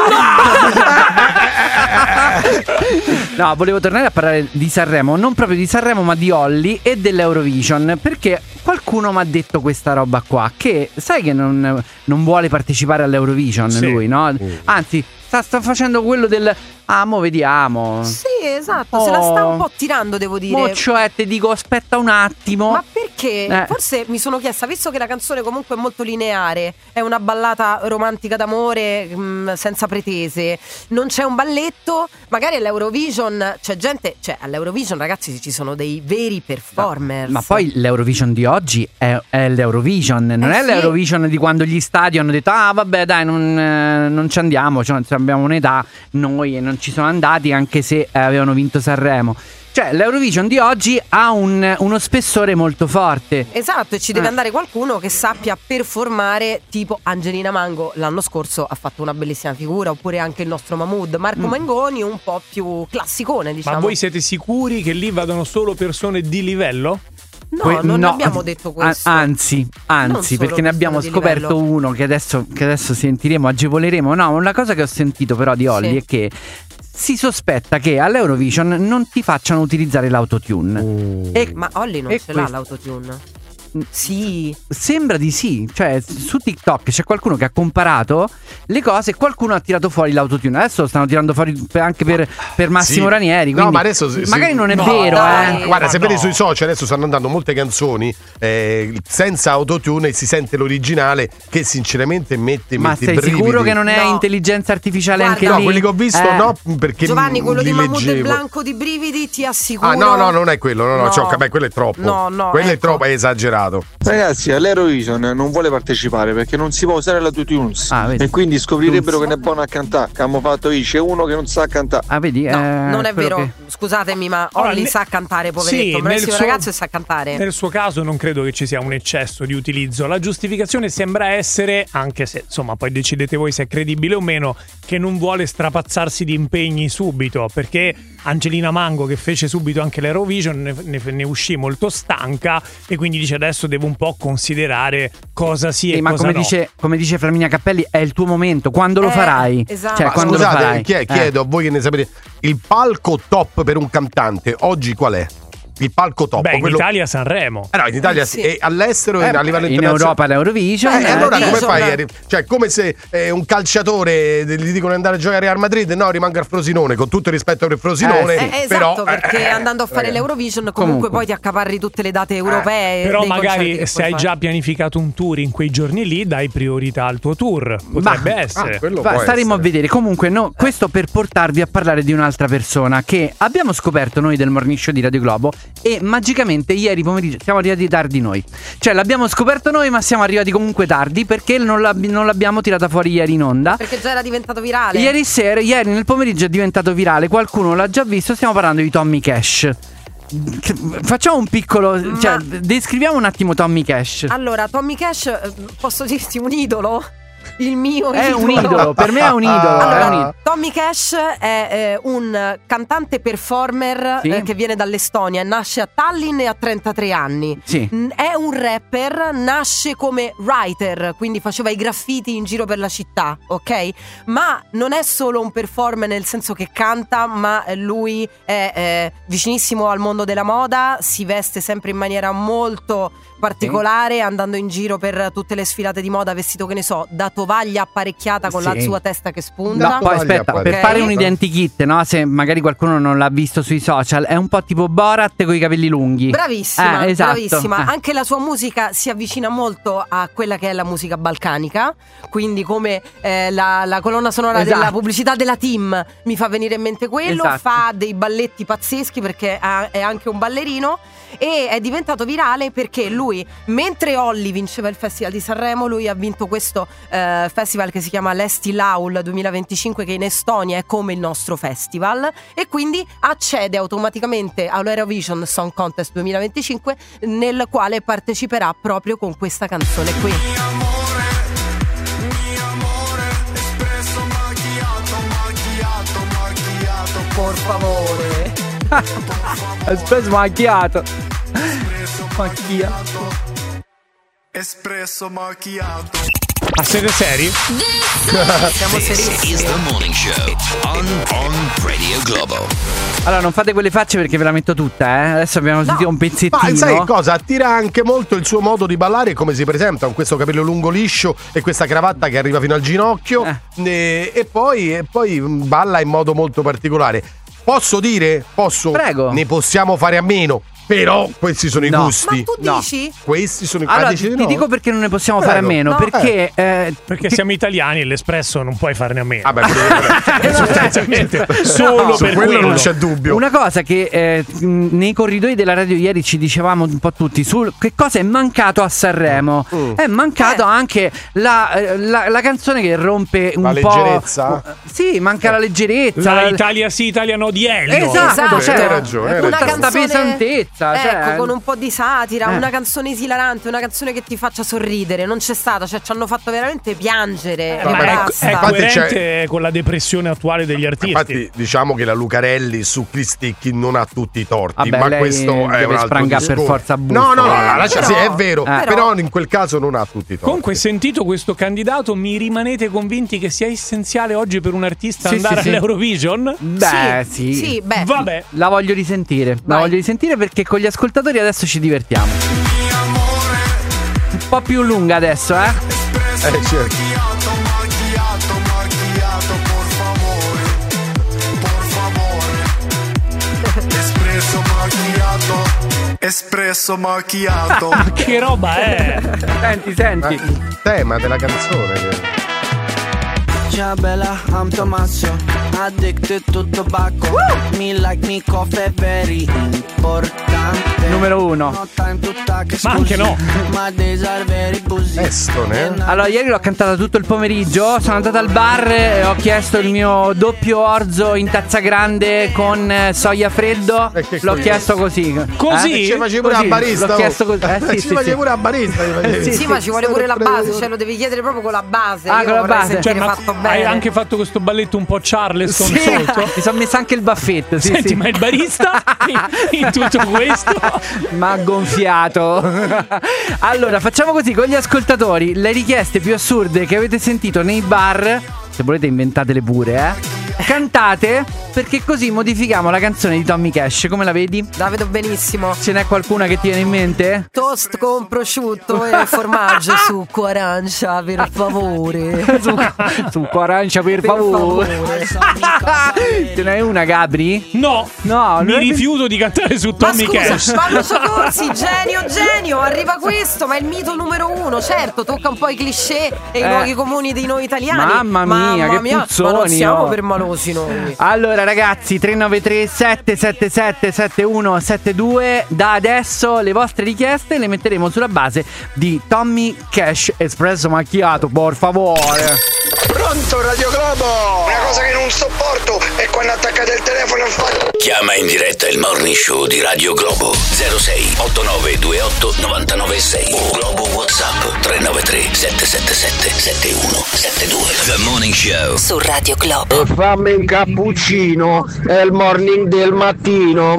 No, volevo tornare a parlare di Sanremo, non proprio di Sanremo ma di Olly e dell'Eurovision, perché qualcuno mi ha detto questa roba qua, che sai che non, non vuole partecipare all'Eurovision, Sì. lui, no? Anzi, sta, sta facendo quello del ah, mo vediamo. Sì, esatto, se la sta un po' tirando, devo dire. Mo cioè ti dico aspetta un attimo. Ma perché? Eh. Forse mi sono chiesta, visto che la canzone comunque è molto lineare, è una ballata romantica d'amore mh, senza pretese, non c'è un balletto, magari all'Eurovision c'è gente, cioè all'Eurovision ragazzi ci sono dei veri performers. Ma poi l'Eurovision di oggi è, è l'Eurovision, non Eh è sì. l'Eurovision di quando gli stadi hanno detto ah vabbè dai non, eh, non ci andiamo, cioè, abbiamo un'età noi e non ci sono andati anche se eh, avevano vinto Sanremo. Cioè l'Eurovision di oggi ha un, uno spessore molto forte. Esatto, e ci deve Eh. andare qualcuno che sappia performare, tipo Angelina Mango l'anno scorso ha fatto una bellissima figura, oppure anche il nostro Mahmood. Marco Mm. Mengoni un po' più classicone, diciamo. Ma voi siete sicuri che lì vadano solo persone di livello? No, Que- non no, abbiamo detto questo. a- anzi, Non anzi, solo perché ne abbiamo persone di scoperto livello. uno che adesso, che adesso sentiremo, agevoleremo. No, una cosa che ho sentito però di Olly Sì. è che si sospetta che all'Eurovision non ti facciano utilizzare l'autotune. E Ma Olly non e ce l'ha questo- l'autotune. Sì. Sembra di sì, cioè su TikTok c'è qualcuno che ha comparato le cose e qualcuno ha tirato fuori l'autotune. Adesso lo stanno tirando fuori per- anche per, per Massimo Sì. Ranieri. No, Quindi ma adesso sì, magari sì. non è No, vero, dai. eh. Guarda, se Ma vedi no. sui social adesso stanno andando molte canzoni eh, senza autotune e si sente l'originale che sinceramente mette, Ma mette sei brividi. sicuro che non è No. intelligenza artificiale Guarda, anche No, lì? quelli che ho visto Eh. no, perché Giovanni, quello li di Mahmood e leggevo. Blanco di brividi ti assicuro. Ah no, no, non è quello, no, no, No. cioè, beh, quello è troppo. No, no, quello è ecco. troppo, è esagerato. Ragazzi, all'Eurovision non vuole partecipare perché non si può usare l'autotune. Ah, vedi. E quindi scoprirebbero Tunes. che ne è buono a cantare. Che abbiamo fatto io, c'è uno che non sa cantare. Ah, vedi? No, eh, non è quello vero. che- Scusatemi, ma Allora, Olly ne- sa cantare, poveretto. Sì, un bravissimo nel suo- ragazzo e sa cantare. Nel suo caso non credo che ci sia un eccesso di utilizzo. La giustificazione sembra essere, anche se insomma poi decidete voi se è credibile o meno, che non vuole strapazzarsi di impegni subito, perché Angelina Mango, che fece subito anche l'Eurovision, ne, ne, ne uscì molto stanca e quindi dice adesso devo un po' considerare cosa sì e Sì, ma cosa come no. dice, come dice Flaminia Cappelli, è il tuo momento. Quando lo Eh, farai? esatto. Cioè, Ma quando lo scusate, farai? chie- Eh. chiedo a voi che ne sapete, il palco top per un cantante oggi qual è? Il palco top, Beh, in quello- Italia Sanremo. Eh no, in Italia Eh, sì. sì. E all'estero Eh, e a livello in internazionale. Europa l'Eurovision. Eh, eh, allora come Eurovision. fai? a ri- Cioè, come se eh, un calciatore gli dicono di andare a giocare a Real Madrid, no, rimango al Frosinone, con tutto il rispetto per il Frosinone. Eh, Eh, esatto, però, perché eh, andando a fare ragazzi. l'Eurovision comunque, Comunque. poi ti accaparri tutte le date europee. Però dei concerti magari che se puoi hai fare. già pianificato un tour in quei giorni lì, dai priorità al tuo tour. Potrebbe Ma- essere. Ah, quello Va, può staremo essere. a vedere. Comunque, no, questo per portarvi a parlare di un'altra persona che abbiamo scoperto noi del Morning Show di Radio Globo e magicamente ieri pomeriggio siamo arrivati tardi noi. Cioè l'abbiamo scoperto noi, ma siamo arrivati comunque tardi perché non, l'ab- non l'abbiamo tirata fuori ieri in onda. Perché già era diventato virale. Ieri sera, ieri nel pomeriggio è diventato virale, qualcuno l'ha già visto, stiamo parlando di Tommy Cash. Facciamo un piccolo, ma... cioè descriviamo un attimo Tommy Cash. Allora, Tommy Cash, posso dirti un idolo? Il mio è idolo. un idolo, per me è un idolo. Allora, è un idolo. Tommy Cash è eh, un cantante performer sì. eh, che viene dall'Estonia, nasce a Tallinn e ha trentatré anni. Sì. N- è un rapper, nasce come writer, quindi faceva i graffiti in giro per la città, ok? Ma non è solo un performer nel senso che canta, ma lui è eh, vicinissimo al mondo della moda, si veste sempre in maniera molto particolare, sì. andando in giro per tutte le sfilate di moda vestito, che ne so, da tovaglia apparecchiata con sì. la sua testa che spunta. No, poi aspetta, okay. per fare un identikit, no? Se magari qualcuno non l'ha visto sui social, è un po' tipo Borat con i capelli lunghi. Bravissima, eh, esatto. bravissima. Eh. Anche la sua musica si avvicina molto a quella che è la musica balcanica, quindi come eh, la, la colonna sonora esatto. della pubblicità della Team mi fa venire in mente quello, esatto. fa dei balletti pazzeschi perché è anche un ballerino. E è diventato virale perché lui, mentre Olly vinceva il Festival di Sanremo, lui ha vinto questo eh, festival che si chiama l'Esti Laul duemilaventicinque, che in Estonia è come il nostro festival, e quindi accede automaticamente all'Eurovision Song Contest duemilaventicinque, nel quale parteciperà proprio con questa canzone qui. Por favore. Espresso macchiato. Macchiato. Espresso macchiato. Ma siete seri? Siamo serissimi. This is the morning show on, on Radio Globo. Allora non fate quelle facce perché ve la metto tutta, eh. Adesso abbiamo no. sentito un pezzettino. Ma sai cosa? Attira anche molto il suo modo di ballare, come si presenta, con questo capello lungo liscio e questa cravatta che arriva fino al ginocchio, eh. e, e, poi, e poi balla in modo molto particolare. Posso dire? Posso? Prego. Ne possiamo fare a meno. Però questi sono no. i gusti. Ma tu dici? No. Questi sono i allora, gusti. Ti no? dico perché non ne possiamo Prego. fare a meno. No. Perché, eh. Eh, perché che... siamo italiani e l'Espresso non puoi farne a meno. Ah, beh, sostanzialmente solo no, per quello, quello non c'è dubbio. Una cosa che eh, nei corridoi della radio ieri ci dicevamo un po' tutti su che cosa è mancato a Sanremo. Mm. È mancato eh. anche la, la, la canzone che rompe un la po'. Leggerezza? Sì, manca eh. la leggerezza. La Italia sì, Italia no di Elio. Esatto, esatto. Cioè, hai ragione. Hai una ragione. canzone, pesantezza. Ecco, cioè, con un po' di satira, eh. una canzone esilarante, una canzone che ti faccia sorridere. Non c'è stata, cioè ci hanno fatto veramente piangere. Eh, ma è, basta. è coerente con la depressione attuale degli artisti. Infatti diciamo che la Lucarelli su Cristicchi non ha tutti i torti. Vabbè, ma lei questo è un altro discorso. per forza buffo. No, no, no, eh, lascia, però, sì, è vero. eh. Però in quel caso non ha tutti i torti. Comunque, sentito questo candidato, mi rimanete convinti che sia essenziale oggi per un artista sì, andare sì, all'Eurovision? Sì. Beh, sì. sì beh. Vabbè. La voglio risentire. La Vai. voglio risentire perché con gli ascoltatori adesso ci divertiamo. Un po' più lunga adesso, eh? Eh, certo. Espresso macchiato. Che roba è? Senti, senti. Il tema della canzone che... Ciao bella, I'm Tommaso, addicted to tobacco. uh! Me like me coffee very importante. Numero uno. Ma anche no. Estone. Allora ieri l'ho cantata tutto il pomeriggio. Sono andata al bar e ho chiesto il mio doppio orzo in tazza grande con eh, soia freddo. L'ho chiesto così. Così? Eh? Ci facevi pure Così, la barista. l'ho chiesto così. Eh, sì, ci sì, facevi sì. pure la barista. Eh, Sì, sì, ma sì. ci vuole pure la base, cioè lo devi chiedere proprio con la base. Ah, Io con la vorrei base. sentire Cioè, ma fatto hai bene. anche fatto questo balletto un po' Charleston Sì. sotto? Mi sono messo anche il baffetto. Sì, Senti, sì. ma il barista in, in tutto questo mi ha gonfiato. Allora facciamo così con gli ascoltatori. Le richieste più assurde che avete sentito nei bar, se volete inventatele pure, eh, cantate, perché così modifichiamo la canzone di Tommy Cash. Come la vedi? La vedo benissimo. Ce n'è qualcuna che ti viene in mente? Toast con prosciutto e formaggio, succo arancia per favore. Succo arancia per, Per favore, favore. Ce n'è una, Gabri? No, No, mi non è- rifiuto di cantare su Ma Tommy scusa, Cash. fanno soccorsi, genio, genio, arriva questo, ma è il mito numero uno, certo, tocca un po' i cliché e i Eh. luoghi comuni di noi italiani. Mamma mia, che ma non puzzoni, siamo oh. per Ma gelosi noi. Allora ragazzi, tre nove tre sette sette sette sette uno sette due. Da adesso le vostre richieste le metteremo sulla base di Tommy Cash Espresso Macchiato, por favore. Pronto Radio Globo? Una cosa che non sopporto è quando attaccate il telefono e fate... Chiama in diretta il Morning Show di Radio Globo zero sei otto nove due otto nove nove sei o Globo WhatsApp tre nove tre sette sette sette sette uno sette due. The Morning Show su Radio Globo. E fammi un cappuccino, è il morning del mattino.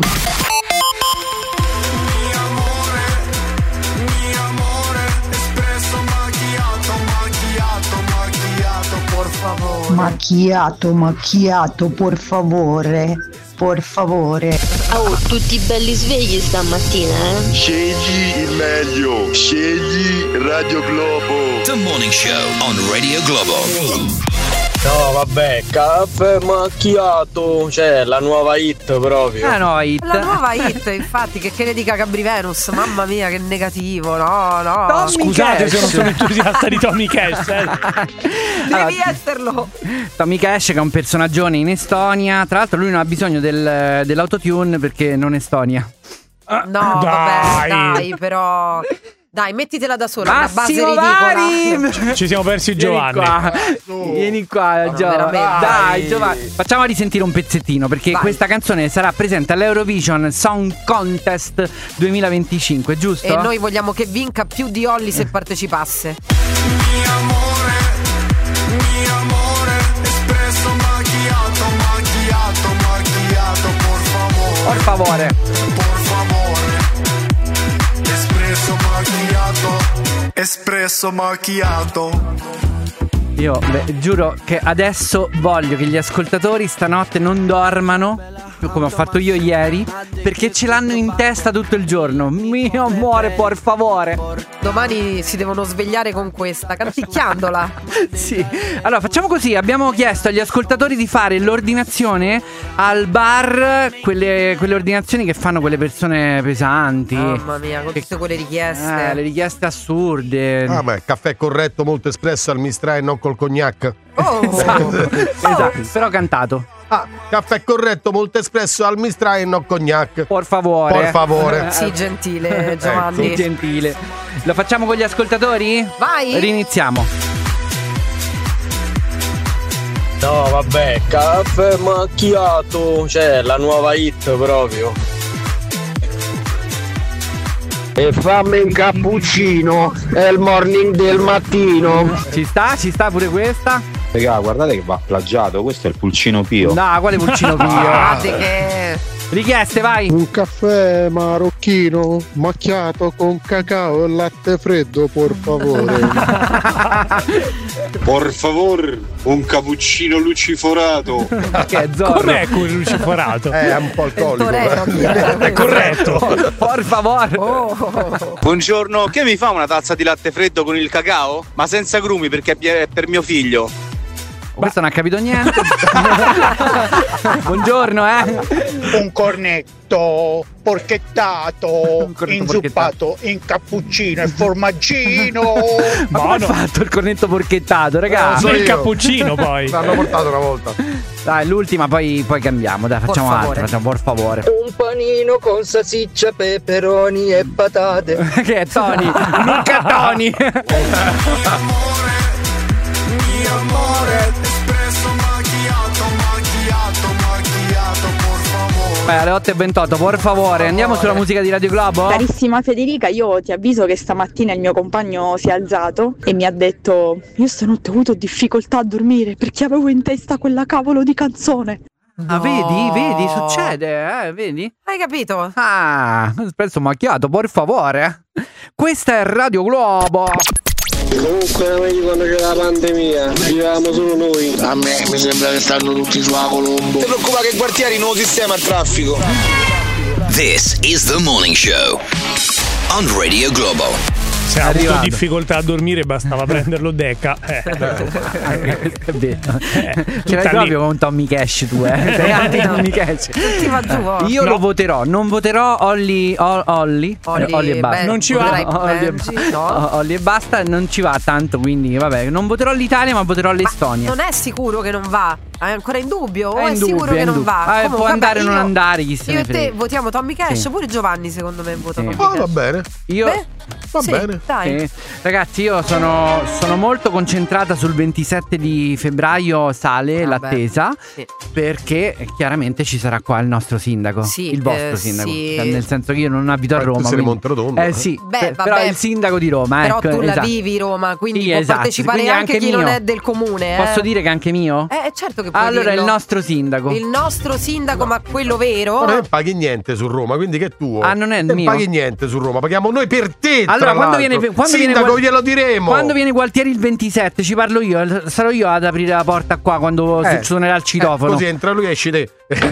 Macchiato, macchiato, por favore, por favore. Oh, tutti belli svegli stamattina, eh? Scegli il meglio, scegli Radio Globo. The Morning Show on Radio Globo. No, vabbè, caffè macchiato, cioè la nuova hit proprio. La nuova hit. La nuova hit, infatti, che, che ne dica Gabriverus, mamma mia, che negativo, no, no. Tommy Scusate Cash. se non sono entusiasta di Tommy Cash. Eh. Devi Allora, esserlo. Tommy Cash, che è un personaggione in Estonia. Tra l'altro lui non ha bisogno del, dell'autotune perché non è Estonia. No, Dai. vabbè, dai, però... Dai, mettitela da sola, una base Massimo ridicola. Vari! Ci siamo persi Giovanni. Vieni qua, Vieni qua No, Giovanni. veramente. Dai, Giovanni. Facciamo risentire un pezzettino perché Vai. questa canzone sarà presente all'Eurovision Song Contest duemilaventicinque, giusto? E noi vogliamo che vinca più di Olli se partecipasse. Mi amore, mi amore, espresso macchiato, macchiato, macchiato, por favore. Per favore. Por favore. Espresso macchiato, espresso macchiato. Io beh, giuro che adesso voglio che gli ascoltatori stanotte non dormano, come ho fatto io ieri, perché ce l'hanno in testa tutto il giorno. Mio amore, por favore. Domani si devono svegliare con questa, canticchiandola. Sì. Allora facciamo così, abbiamo chiesto agli ascoltatori di fare l'ordinazione al bar, quelle, quelle ordinazioni che fanno quelle persone pesanti. Mamma mia, con tutte quelle richieste. Eh, le richieste assurde. Ah, beh, caffè corretto, molto espresso al mistral e non col cognac. Oh. Esatto, esatto, però cantato. Ah, caffè corretto, molto espresso al mistral e non cognac. Por favore. Por favore. Sì, gentile Giovanni. Sì, gentile. Lo facciamo con gli ascoltatori? Vai. Riniziamo. No, vabbè, caffè macchiato, cioè la nuova hit proprio. E fammi un cappuccino, è il morning del mattino. Ci sta, ci sta pure questa. Raga, guardate che va plagiato, questo è il pulcino Pio. No, quale pulcino Pio? Guardate che... Richieste, vai. Un caffè marocchino macchiato con cacao e latte freddo, por favore. Por favor, un cappuccino luciforato. Che è Zorro. Com'è quel luciforato? Eh, è un po' alcolico. È corretto. Por favore. Oh. Buongiorno, che mi fa una tazza di latte freddo con il cacao? Ma senza grumi perché è per mio figlio. Questo non ha capito niente. Buongiorno, eh. Un cornetto porchettato, cornetto inzuppato in cappuccino e formaggino. Ma come ha fatto il cornetto porchettato, ragazzi? so il io. cappuccino poi. L'hanno portato una volta. Dai, l'ultima, poi, poi cambiamo. Dai, facciamo Por altro. favore. Facciamo, por favore. Un panino con salsiccia, peperoni e patate. Che è Tony? Luca Tony. Mi amore, espresso macchiato, macchiato, macchiato, por favore. Beh, alle otto e ventotto, por favore. Andiamo sulla musica di Radio Globo? Carissima Federica, io ti avviso che stamattina il mio compagno si è alzato e mi ha detto: io stanotte ho avuto difficoltà a dormire perché avevo in testa quella cavolo di canzone. Ah, vedi, vedi, succede, eh, vedi? Hai capito? Ah, espresso macchiato, por favore. Questa è Radio Globo. Comunque era meglio quando c'era la pandemia, vivevamo solo noi. A me mi sembra che stanno tutti sulla Colombo. Non ti preoccupare che i quartieri non sistema il traffico. This is the Morning Show on Radio Globo. Se ha avuto difficoltà a dormire bastava prenderlo Decca. Eh. È vero. Ce l'hai proprio con Tommy Cash tu, eh. Sei anti Tommy Cash. Ti va giù, oh. Io No. lo voterò, non voterò Olli Ol- Olli Olli, Olli e basta. beh, Non ci va. voterai Olli e, Benji, ba- no. Olli e basta, non ci va tanto, quindi vabbè, non voterò l'Italia, ma voterò l'Estonia. Non è sicuro che non va? È ancora in dubbio? O È è, in sicuro dubbio, è che in non dubbio. va? Ah, Comunque, può andare o vabbè, non io- andare, chi se Io ne e te frega. votiamo Tommy Cash, Sì. pure Giovanni secondo me vota Sì. Tommy Oh, Cash. va bene. Io Beh, Va sì, bene. dai. Sì. Ragazzi, io sono, sono molto concentrata sul ventisette di febbraio, sale Vabbè. l'attesa, Sì. perché chiaramente ci sarà qua il nostro sindaco, Sì, il vostro eh, sindaco, sì. Cioè, nel senso che io non abito a Eh, tu Roma. sei quindi- Monterotondo, Eh eh. sì, Beh, per- vabbè. però è il sindaco di Roma. Però ecco, tu la esatto. vivi Roma, quindi Sì, può esatto, partecipare quindi anche, anche chi non mio. è del comune. Posso eh. dire che anche mio? Eh, certo che puoi Allora dirlo. il nostro sindaco. Il nostro sindaco, ma quello vero? Ma non paghi niente su Roma, quindi che è tuo? Ah, non è il non mio? paghi niente su Roma, paghiamo noi per te. Allora, tra quando l'altro. viene, quando viene Sindaco, Gual- glielo diremo. Quando viene Gualtieri il ventisette, ci parlo io. Sarò io ad aprire la porta qua quando Eh, suonerà il citofono. Eh, così entra lui e esci te.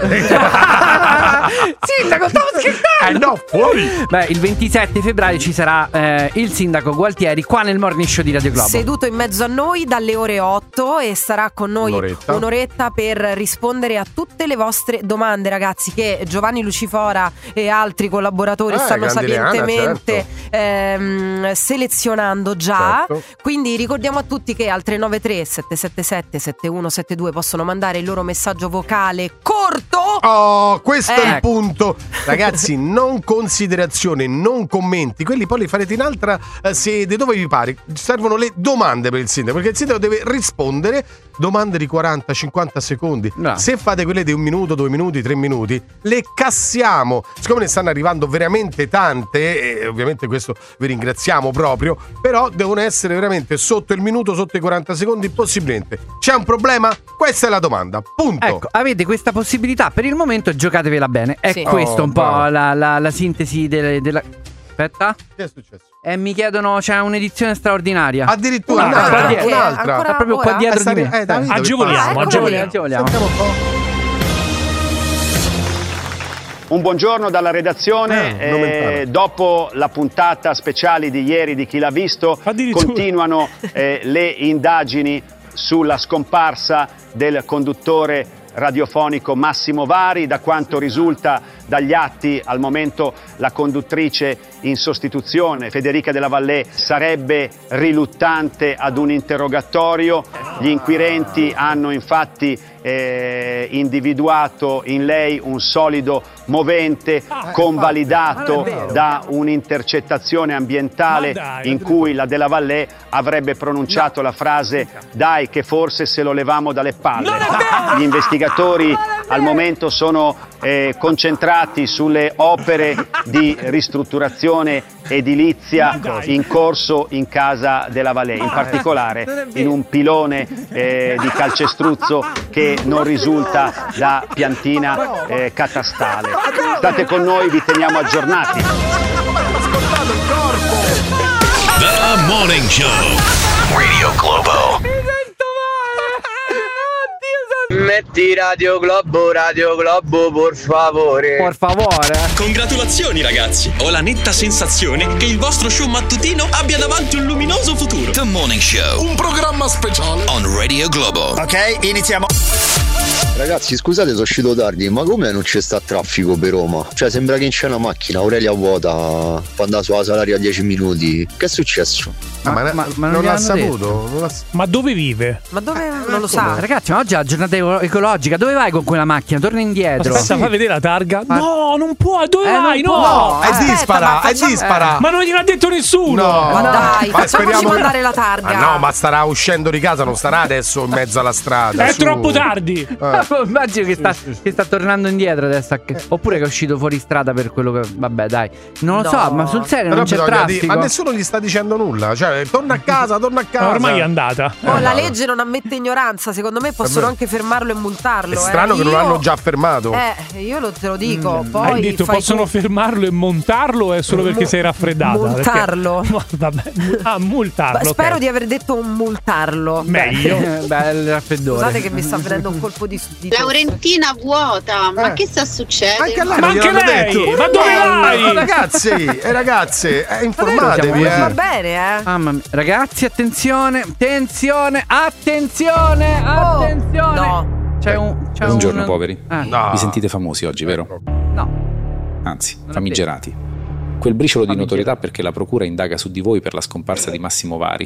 Sindaco, stavo scherzando! Eh no, fuori! Beh, il ventisette febbraio ci sarà eh, il sindaco Gualtieri qua nel Morning Show di Radio Globo. Seduto in mezzo a noi dalle ore otto e sarà con noi Un'oretta. un'oretta per rispondere a tutte le vostre domande, ragazzi, che Giovanni Lucifora e altri collaboratori Eh, stanno Candileana, sapientemente ehm, selezionando già. Certo. Quindi ricordiamo a tutti che al tre nove tre sette sette sette sette uno sette due possono mandare il loro messaggio vocale corto. Oh, questo è Eh. il punto. Ragazzi, non considerazione, non commenti. Quelli poi li farete in altra eh, sede, dove vi pare. Servono le domande per il sindaco, perché il sindaco deve rispondere. Domande di quaranta cinquanta secondi. Bravo. Se fate quelle di un minuto, due minuti, tre minuti, le cassiamo. Siccome ne stanno arrivando veramente tante, e ovviamente questo vi ringraziamo proprio, però devono essere veramente sotto il minuto, sotto i quaranta secondi, possibilmente. C'è un problema? Questa è la domanda. Punto. Ecco, avete questa possibilità per il momento, giocatevela bene. È Sì. questo Oh, un po' bravo. la, la- la sintesi delle- della... Aspetta. Che è successo? E mi chiedono, c'è un'edizione straordinaria. Addirittura Un'altra, un'altra, qua dietro. un'altra. Ancora Sta proprio qua ora? dietro Eh, sta- di me. eh, Davide, Agevoliamo, che passa? agevoliamo. agevoliamo. Sentiamo un po'. Un buongiorno dalla redazione. Eh, nomentano. Eh, dopo la puntata speciale di ieri di Chi l'ha visto, Addirittura. continuano eh, le indagini sulla scomparsa del conduttore radiofonico Massimo Vari. Da quanto risulta dagli atti, al momento la conduttrice in sostituzione, Federica Della Vallée, sarebbe riluttante ad un interrogatorio. Gli inquirenti hanno infatti eh, individuato in lei un solido movente convalidato da un'intercettazione ambientale in cui la Della Vallée avrebbe pronunciato la frase "dai che forse se lo levamo dalle palle". Gli investigatori al momento sono eh, concentrati sulle opere di ristrutturazione edilizia in corso in casa Della Vallée, in particolare in un pilone eh, di calcestruzzo che non risulta da piantina eh, catastale. State con noi, vi teniamo aggiornati. The Morning Show. Radio Globo. Metti Radio Globo, Radio Globo, por favore. Por favore. Congratulazioni ragazzi, ho la netta sensazione che il vostro show mattutino abbia davanti un luminoso futuro. The Morning Show. Un programma speciale. On Radio Globo. Ok, iniziamo. Ragazzi, scusate, sono uscito tardi, ma come non c'è sta traffico per Roma? Cioè, sembra che c'è una macchina, Aurelia vuota, può andare sulla Salaria a dieci minuti. Che è successo? Ah, ma, Ma- ma- ma non non l'ha gliel'hanno saputo? Non l'ha- Ma dove vive? Ma dove non lo sa? Ragazzi, ma oggi è la giornata eco- ecologica. Dove vai con quella macchina? Torna indietro. Aspetta, fai vedere la targa. No, non può. Dove Eh, vai? non No. può. È Aspetta, dispara, ma è facciamo- dispara. Ma non gliel'ha detto nessuno. No. Ma dai, Ma facciamoci speriamo che- mandare la targa. Ah, no, ma starà uscendo di casa, non starà adesso in mezzo alla strada. È su. troppo tardi. Eh. Immagino che sta, che sta tornando indietro adesso. Oppure che è uscito fuori strada per quello che. Vabbè, dai. Non lo No. so, ma sul serio Però non c'è bisogna dire- traffico. ma nessuno gli sta dicendo nulla. Cioè, cioè, torna a casa, torna a casa. Ormai è andata. Oh, Eh, la no. legge non ammette ignoranza, secondo me possono vero. anche fermarlo e multarlo. È strano eh. che non Io- l'hanno già fermato. Eh, io lo, te lo dico. Poi Hai detto fai possono tu. fermarlo e montarlo o è solo perché Mu- sei raffreddata? multarlo. Perché- Ma- Vabbè, ah, multarlo. Beh, spero ok. di aver detto un multarlo. Meglio. Beh, il raffreddore. Scusate che mi sta venendo un colpo di, di Laurentina vuota, ma Eh. che sta succedendo? Anche a lei Ma non anche gliel'hanno lei! detto. Ma dove vai? Eh, ragazzi e ragazze, eh, informatevi. siamo eh. Va bene, eh. Mamma mia. Ragazzi, attenzione, attenzione, attenzione, attenzione. No. C'è un, c'è Buongiorno un... poveri. Ah, No. Vi sentite famosi oggi, vero? no. Anzi, è famigerati. Quel briciolo di notorietà perché la procura indaga su di voi per la scomparsa di Massimo Vari.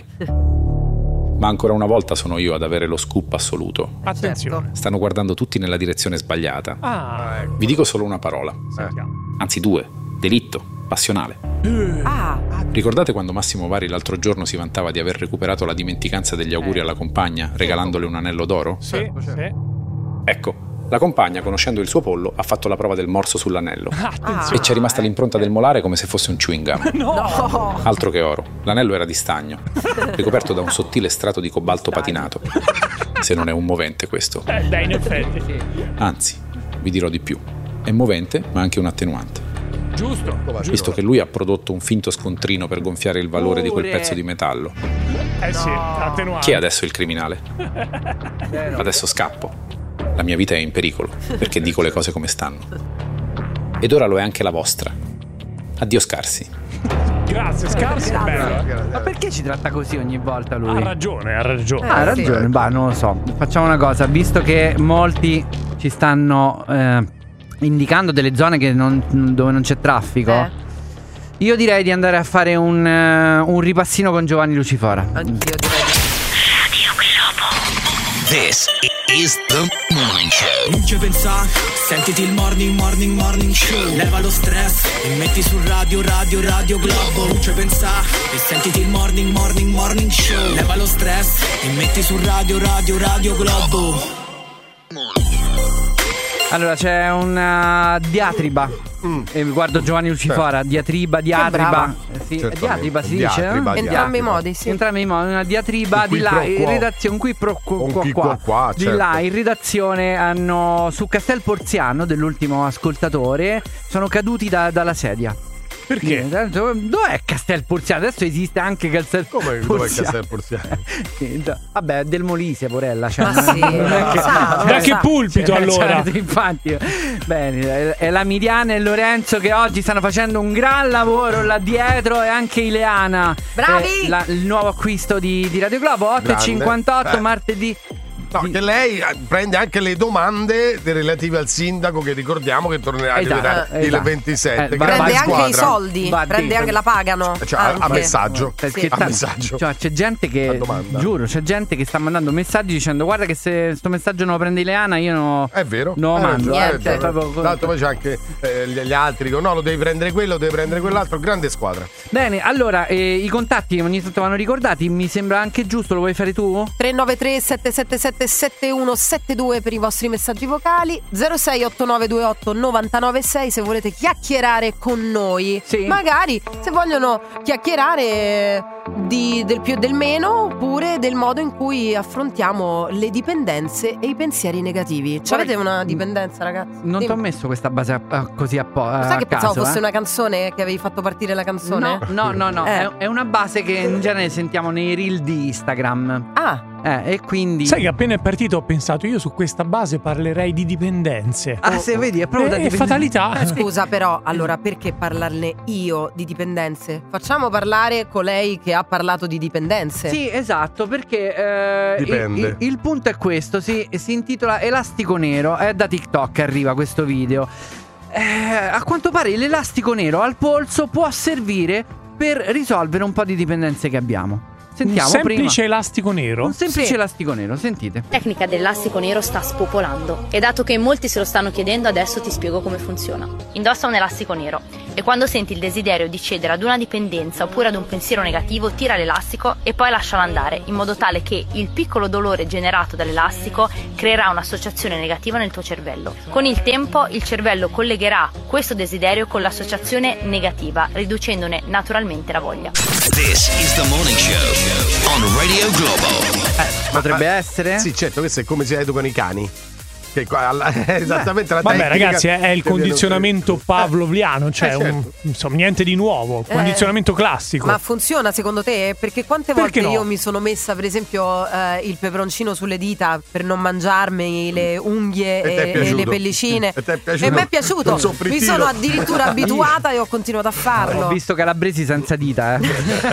Ma ancora una volta sono io ad avere lo scoop assoluto. Attenzione. Stanno guardando tutti nella direzione sbagliata. Ah, Vi dico solo una parola, sentiamo. anzi due. Delitto, passionale. Ah, Ricordate quando Massimo Vari l'altro giorno si vantava di aver recuperato la dimenticanza degli auguri alla compagna, regalandole un anello d'oro? Sì, sì. Ecco, la compagna, conoscendo il suo pollo, ha fatto la prova del morso sull'anello. E c'è rimasta l'impronta del molare come se fosse un chewing gum. no. Altro che oro. L'anello era di stagno, ricoperto da un sottile strato di cobalto patinato. Se non è un movente questo. Eh, beh, in effetti. Anzi, vi dirò di più. È movente, ma anche un attenuante. Giusto. Visto che lui ha prodotto un finto scontrino per gonfiare il valore di quel pezzo di metallo. Eh sì, attenuante. Chi è adesso il criminale? Adesso scappo. La mia vita è in pericolo, perché dico le cose come stanno. Ed ora lo è anche la vostra. Addio Scarsi. Grazie, Scarsi è bello. eh. Ma perché ci tratta così ogni volta lui? Ha ragione, ha ragione. Ah, ha ragione, bah, non lo so. Facciamo una cosa, visto che molti ci stanno eh, indicando delle zone che non- dove non c'è traffico, Eh. io direi di andare a fare un, eh, un ripassino con Giovanni Lucifora. Anch'io direi. This is the morning show. Non ci pensare, sentiti il morning, morning, morning show. Leva lo stress e metti su radio, radio, radio Globo. Non ci pensare e sentiti il morning, morning, morning show. Leva lo stress e metti su radio, radio, radio Globo. Allora c'è una diatriba. E guardo Giovanni Lucifora, diatriba, diatriba. brava. Eh, sì, Certamente. diatriba si dice? Diatriba, eh? Entrambi i modi, sì. Entrambi i modi, una diatriba Un qui di là, pro in quo. redazione, qui pro quo Un qua, qui qua. qua, qua, Di certo. là in redazione hanno su Castel Porziano dell'ultimo ascoltatore sono caduti da- dalla sedia. Perché? Dov'è Castel Porziano? Adesso esiste anche Castel Come dove è Castel Porziano? Sì, da- vabbè, del Molise, Porella. Cioè, Ma sì, non è che- sa, Da lo che sa. pulpito Cioè, allora? cioè, infatti, bene, è- è la Miriana e Lorenzo che oggi stanno facendo un gran lavoro là dietro e anche Ileana. Bravi! Eh, la- il nuovo acquisto di, di Radio Globo, otto e cinquantotto Eh. martedì. No, che lei eh, prende anche le domande de- relative al sindaco che ricordiamo che tornerà Esatto, arriverà il esatto. ventisette. Eh, grande Prende anche squadra. i soldi, Va prende detto. anche la pagano. Cioè, a- a anche. messaggio. Perché a tanto- messaggio. cioè, c'è gente A che domanda. giuro, c'è gente che sta mandando messaggi dicendo guarda che se sto messaggio non lo prende Ileana io no, È vero? non lo Eh, mando. eh, eh, niente. cioè, proprio- Tra l'altro poi c'è anche eh, gli, gli altri dicono no, lo devi prendere quello, lo devi prendere quell'altro. Grande squadra. Bene, allora eh, i contatti ogni tanto vanno ricordati, mi sembra anche giusto, lo vuoi fare tu? tre nove tre sette sette sette sette uno sette due per i vostri messaggi vocali, zero sei otto nove due otto nove nove sei se volete chiacchierare con noi. Sì. Magari se vogliono chiacchierare di, del più e del meno, oppure del modo in cui affrontiamo le dipendenze e i pensieri negativi. Ci avete una dipendenza, ragazzi? Non ti Dimmi. ho messo questa base a- a- così a po'. Sai che pensavo fosse eh? una canzone, che avevi fatto partire la canzone? No, no, no, no. Eh. È, è una base che in genere sentiamo nei reel di Instagram. Ah, Eh, e quindi. Sai che appena è partito ho pensato io su questa base parlerei di dipendenze. Ah, se vedi, è proprio da È dipendenza. fatalità. Eh, scusa, però, allora perché parlarne io di dipendenze? Facciamo parlare colei che ha parlato di dipendenze. Sì, esatto, perché eh, Dipende. il, il- il punto è questo, si, si intitola Elastico Nero, è da TikTok arriva questo video. Eh, a quanto pare l'elastico nero al polso può servire per risolvere un po' di dipendenze che abbiamo. Sentiamo un semplice prima. elastico nero. Un semplice Sì. elastico nero, sentite. La tecnica dell'elastico nero sta spopolando e dato che in molti se lo stanno chiedendo, adesso ti spiego come funziona. Indossa un elastico nero e quando senti il desiderio di cedere ad una dipendenza oppure ad un pensiero negativo, tira l'elastico e poi lascialo andare, in modo tale che il piccolo dolore generato dall'elastico creerà un'associazione negativa nel tuo cervello. Con il tempo il cervello collegherà questo desiderio con l'associazione negativa, riducendone naturalmente la voglia. This is the morning show on Radio Globo. Eh, potrebbe essere? Sì, certo, questo è come si educano i cani. Che qua, alla, esattamente la Vabbè, tecnica. ragazzi, è, è il condizionamento pavloviano, cioè Eh, certo. un, insomma, niente di nuovo, condizionamento classico. Ma funziona secondo te? Perché quante Perché volte no? io mi sono messa, per esempio, eh, il peperoncino sulle dita per non mangiarmi le unghie E ti è e, e piaciuto? le pellicine. E ti è piaciuto? E mi è piaciuto. Un soffrittino. Mi sono addirittura abituata e ho continuato a farlo. Ho visto calabresi senza dita, eh.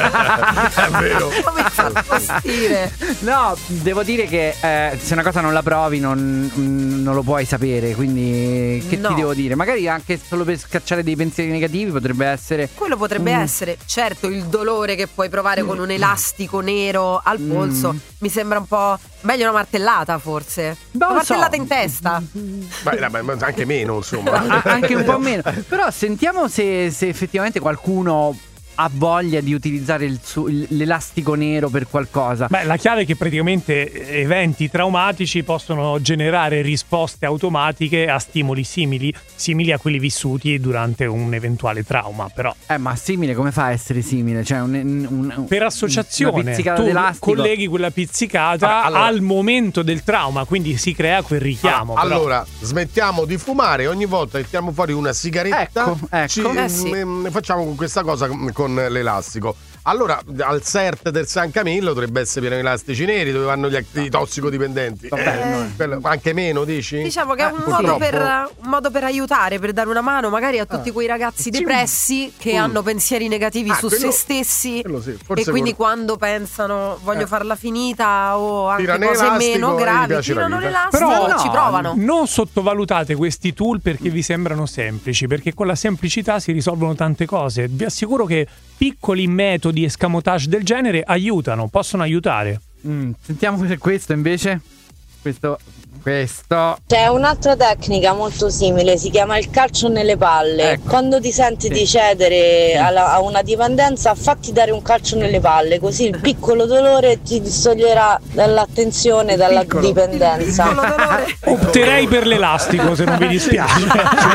È vero. Come fa a stire? No, devo dire che eh, se una cosa non la provi non, non lo puoi sapere. Quindi che No. ti devo dire? Magari anche solo per scacciare dei pensieri negativi potrebbe essere. Quello potrebbe Mm. essere, certo, il dolore che puoi provare con un elastico nero al polso. Mm. Mi sembra un po' meglio una martellata, forse. Non una lo so. martellata in testa. Ma, ma- ma anche meno, insomma. Ah, anche un po' meno. Però sentiamo se, se effettivamente qualcuno ha voglia di utilizzare il su- il- l'elastico nero per qualcosa. Beh, la chiave è che praticamente eventi traumatici possono generare risposte automatiche a stimoli simili, simili a quelli vissuti durante un eventuale trauma, però. Eh, ma simile, come fa a essere simile? Cioè, un, un- Per una associazione, pizzicata tu d'elastico. colleghi quella pizzicata Ah, allora- al momento del trauma, quindi si crea quel richiamo. Ah, però. allora, smettiamo di fumare, ogni volta che tiriamo fuori una sigaretta, Ecco, ecco. ci- Eh sì. ne- ne facciamo con questa cosa con con l'elastico. Allora, al C E R T del San Camillo dovrebbe essere pieno di elastici neri dove vanno gli, act- i tossicodipendenti. Vabbè, Eh, quello- anche meno, dici? Diciamo che è Eh, un modo, purtroppo. per, un modo per aiutare, per dare una mano magari a tutti quei ragazzi depressi che Mm. hanno pensieri negativi Ah, su quello- se stessi quello sì, forse e quindi quello- quando pensano voglio Eh. farla finita o anche Tirano cose l'elastico meno e gli gravi, piace la tirano vita. l'elastico Però e ci provano. non sottovalutate questi tool perché vi sembrano semplici, perché con la semplicità si risolvono tante cose. Vi assicuro che piccoli metodi escamotage del genere aiutano, possono aiutare. Mm, sentiamo se questo invece. Questo. Questo. C'è un'altra tecnica molto simile, si chiama il calcio nelle palle. Ecco. Quando ti senti Sì. di cedere alla- a una dipendenza, fatti dare un calcio nelle palle, così il piccolo dolore ti distoglierà dall'attenzione, dalla piccolo. dipendenza. Piccolo dolore. Opterei per l'elastico se non vi dispiace.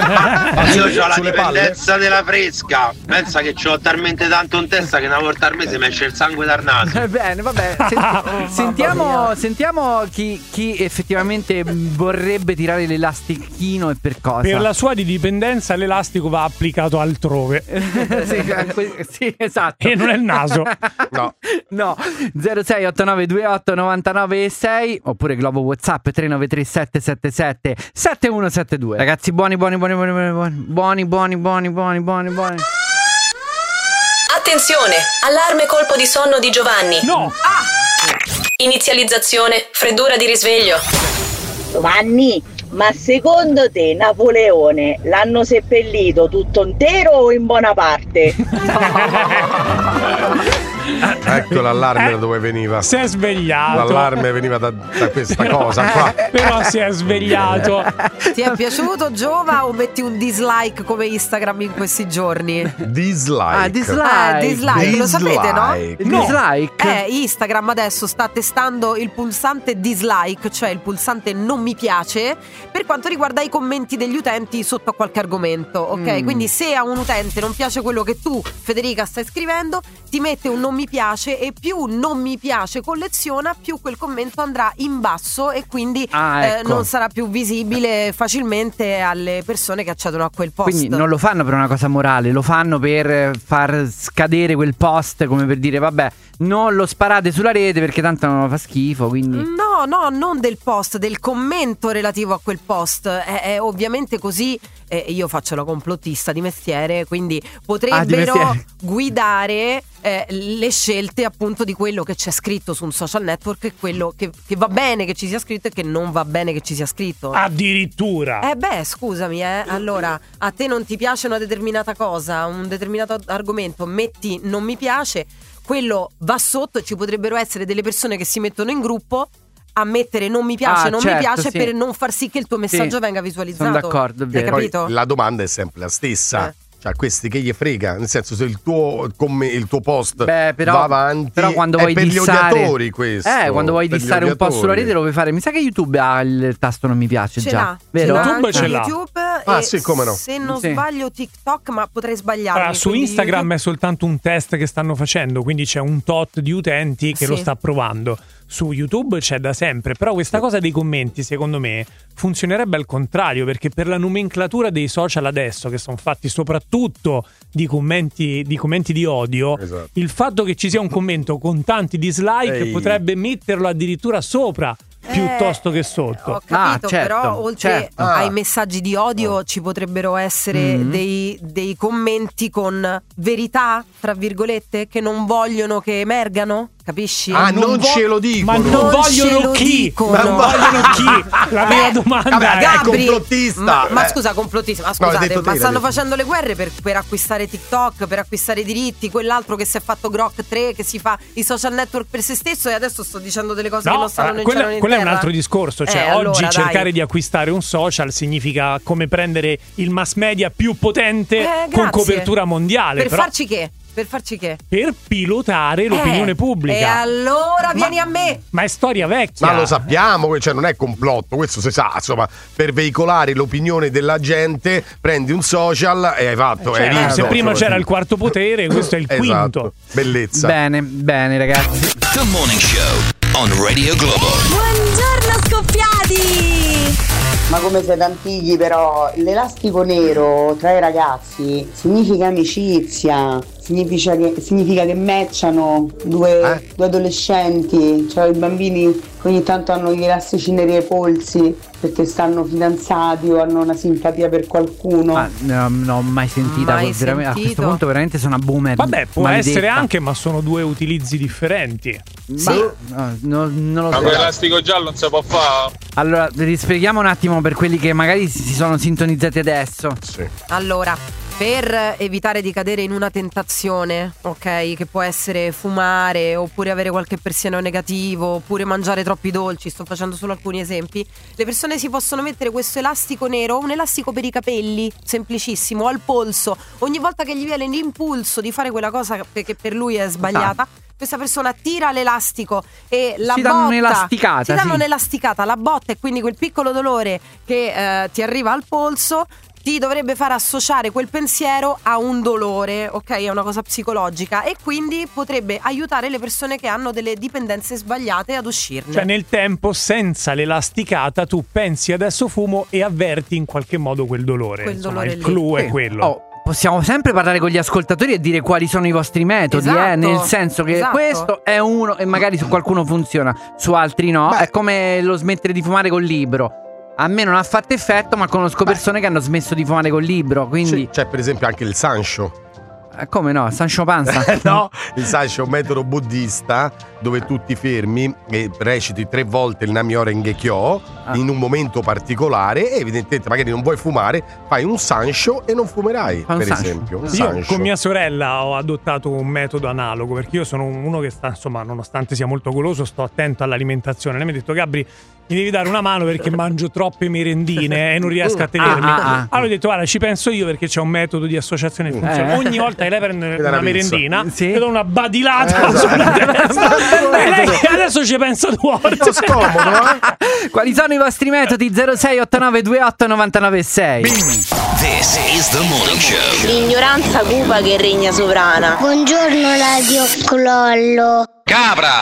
Ma io ho la Sulle palle? dipendenza della fresca. Pensa che c'ho talmente tanto in testa che una volta al mese mi esce il sangue dal naso. Eh, Bene, vabbè. senti- sentiamo, sentiamo chi, chi effettivamente vorrebbe tirare l'elastichino e per cosa. Per la sua dipendenza l'elastico va applicato altrove. sì, a que- sì, esatto. E non è il naso. No. No, zero sei otto nove due otto nove nove sei oppure Globo WhatsApp tre nove tre sette sette sette sette uno sette due. Ragazzi, buoni buoni buoni buoni buoni buoni buoni buoni buoni buoni buoni. Attenzione! Allarme colpo di sonno di Giovanni. No! Inizializzazione, freddura di risveglio. Giovanni, ma secondo te Napoleone l'hanno seppellito tutto intero o in buona parte? Ecco l'allarme Eh, da dove veniva. Si è svegliato. L'allarme veniva da, da questa cosa qua. Però si è svegliato. Ti è piaciuto, Giova, o metti un dislike come Instagram in questi giorni? Dislike. Ah, dislike. Ah, dislike, lo sapete, no? Il No. dislike? Eh, Instagram adesso sta testando il pulsante dislike, cioè il pulsante non mi piace, per quanto riguarda i commenti degli utenti sotto a qualche argomento, ok? Mm. Quindi se a un utente non piace quello che tu, Federica, stai scrivendo, ti mette un non mi piace e più non mi piace colleziona, più quel commento andrà in basso e quindi Ah, eh, ecco. non sarà più visibile facilmente alle persone che accedono a quel post. Quindi non lo fanno per una cosa morale, lo fanno per far scadere quel post, come per dire vabbè, non lo sparate sulla rete perché tanto non fa schifo, quindi No, no, non del post, del commento relativo a quel post. È, è ovviamente così. eh, io faccio la complottista di mestiere, quindi potrebbero mestiere. guidare eh, le scelte appunto di quello che c'è scritto su un social network e quello che, che va bene che ci sia scritto e che non va bene che ci sia scritto. Addirittura. Eh beh, scusami, eh. Allora, a te non ti piace una determinata cosa, un determinato argomento, metti non mi piace. quello va sotto e ci potrebbero essere delle persone che si mettono in gruppo a mettere non mi piace, Ah, non certo, mi piace sì. per non far sì che il tuo messaggio Sì, venga visualizzato. sono d'accordo, è Hai vero. capito? Poi la domanda è sempre la stessa. Eh. Cioè, questi che gli frega? Nel senso, se il tuo, come il tuo post Beh, però, va avanti, però quando è vuoi per dissare, gli odiatori questo. Eh, quando vuoi per gli dissare un po' sulla odiatori. rete lo puoi fare. Mi sa che YouTube ha il tasto non mi piace Ce già. l'ha, Vero? ce l'ha YouTube anche ce l'ha. YouTube Ah, e sì, come no. se non Sì. sbaglio TikTok, ma potrei sbagliarmi. Allora, su quindi Instagram YouTube- è soltanto un test che stanno facendo, quindi c'è un tot di utenti che Sì. lo sta provando. Su YouTube c'è da sempre, però questa cosa dei commenti, secondo me, funzionerebbe al contrario, perché per la nomenclatura dei social adesso, che sono fatti soprattutto di commenti di, commenti di odio, Esatto. il fatto che ci sia un commento con tanti dislike Ehi. potrebbe metterlo addirittura sopra piuttosto che sotto. Ho capito, Ah, certo, però oltre certo. Ah. ai messaggi di odio ci potrebbero essere Mm. dei, dei commenti con verità, tra virgolette, che non vogliono che emergano, capisci? Ah, non, ce lo dico. Ma non, Non ce vogliono lo chi? dicono. Ma non vogliono chi? La mia Eh, domanda vabbè, è... Gabri, Gabri, complottista. Ma, ma Eh. scusa, complottista, ma No, hai scusate, detto te, ma l'hai stanno detto. facendo le guerre per, per acquistare TikTok, per acquistare i diritti, quell'altro che si è fatto Grok tre, che si fa i social network per se stesso, e adesso sto dicendo delle cose che No, non stanno eh, né in quello, cielo né in quello è un terra. altro discorso. Cioè, Eh, allora, oggi dai. cercare di acquistare un social significa come prendere il mass media più potente Eh, con grazie. copertura mondiale. Per però farci che? Per farci che? per pilotare l'opinione Eh, pubblica. E allora vieni a me. Ma è storia vecchia. Ma lo sappiamo, cioè non è complotto, questo si sa, insomma, per veicolare l'opinione della gente prendi un social e hai fatto, Cioè, hai vinto. se prima Insomma, c'era il quarto potere, questo è il esatto. quinto. Bellezza. Bene, bene ragazzi. The Morning Show on Radio Globo. Buongiorno scoppiati! Ma come siete antichi però, l'elastico nero tra i ragazzi significa amicizia, significa che, significa che matchano due, Eh? due adolescenti, cioè i bambini che ogni tanto hanno gli elastici neri ai polsi perché stanno fidanzati o hanno una simpatia per qualcuno. Ma no, non ho mai sentita. Mai veramente- A questo sentito. punto veramente sono una boomer. Vabbè, può maledetta. essere anche, ma sono due utilizzi differenti. Ma- no, no, non lo Ma so. con l'elastico giallo non si può fare. Allora, rispieghiamo un attimo per quelli che magari si si sono sintonizzati adesso. Sì. Allora, per evitare di cadere in una tentazione, ok, che può essere fumare, oppure avere qualche pensiero negativo, oppure mangiare troppi dolci, sto facendo solo alcuni esempi, le persone si possono mettere questo elastico nero, un elastico per i capelli, semplicissimo, al polso. Ogni volta che gli viene l'impulso di fare quella cosa che che per lui è sbagliata, questa persona tira l'elastico e la Si botta, danno un'elasticata, si danno sì. un'elasticata, la botta, e quindi quel piccolo dolore che eh, ti arriva al polso ti dovrebbe far associare quel pensiero a un dolore, ok? È una cosa psicologica, e quindi potrebbe aiutare le persone che hanno delle dipendenze sbagliate ad uscirne. Cioè, nel tempo, senza l'elasticata, tu pensi adesso fumo e avverti in qualche modo quel dolore. Quel Insomma, dolore il lì. clou è Sì. quello. Oh, possiamo sempre parlare con gli ascoltatori e dire quali sono i vostri metodi, Esatto, eh? Nel senso che esatto. questo è uno e magari su qualcuno funziona, su altri no. Beh. È come lo smettere di fumare col libro. A me non ha fatto effetto, ma conosco persone che hanno smesso di fumare col libro, quindi Sì, c'è per esempio anche il Sancho. eh, come no? Sancho Panza. No, il Sancho è un metodo buddista dove tu ti fermi e reciti tre volte il Namyo Renge-kyo Ah. in un momento particolare e evidentemente magari non vuoi fumare, fai un Sancho e non fumerai, Fa un per Sancho. esempio. Un Io Sancho. con mia sorella ho adottato un metodo analogo, perché io sono uno che sta, insomma, nonostante sia molto goloso, sto attento all'alimentazione. Lei mi ha detto: Gabri, mi devi dare una mano perché mangio troppe merendine e non riesco a tenermi. Ah, ah, ah. Allora ho detto: guarda, ci penso io, perché c'è un metodo di associazione che funziona. Eh. Ogni volta che lei prende dà una una pizza. merendina, Sì. le do una badilata Eh, sulla testa. Bel E lei metodo. adesso ci pensa due volte. È scomodo, eh? Quali sono i vostri metodi? zero sei otto nove due otto nove nove sei. This is the morning show. L'ignoranza cupa che regna sovrana. Buongiorno Radio Clollo. Capra!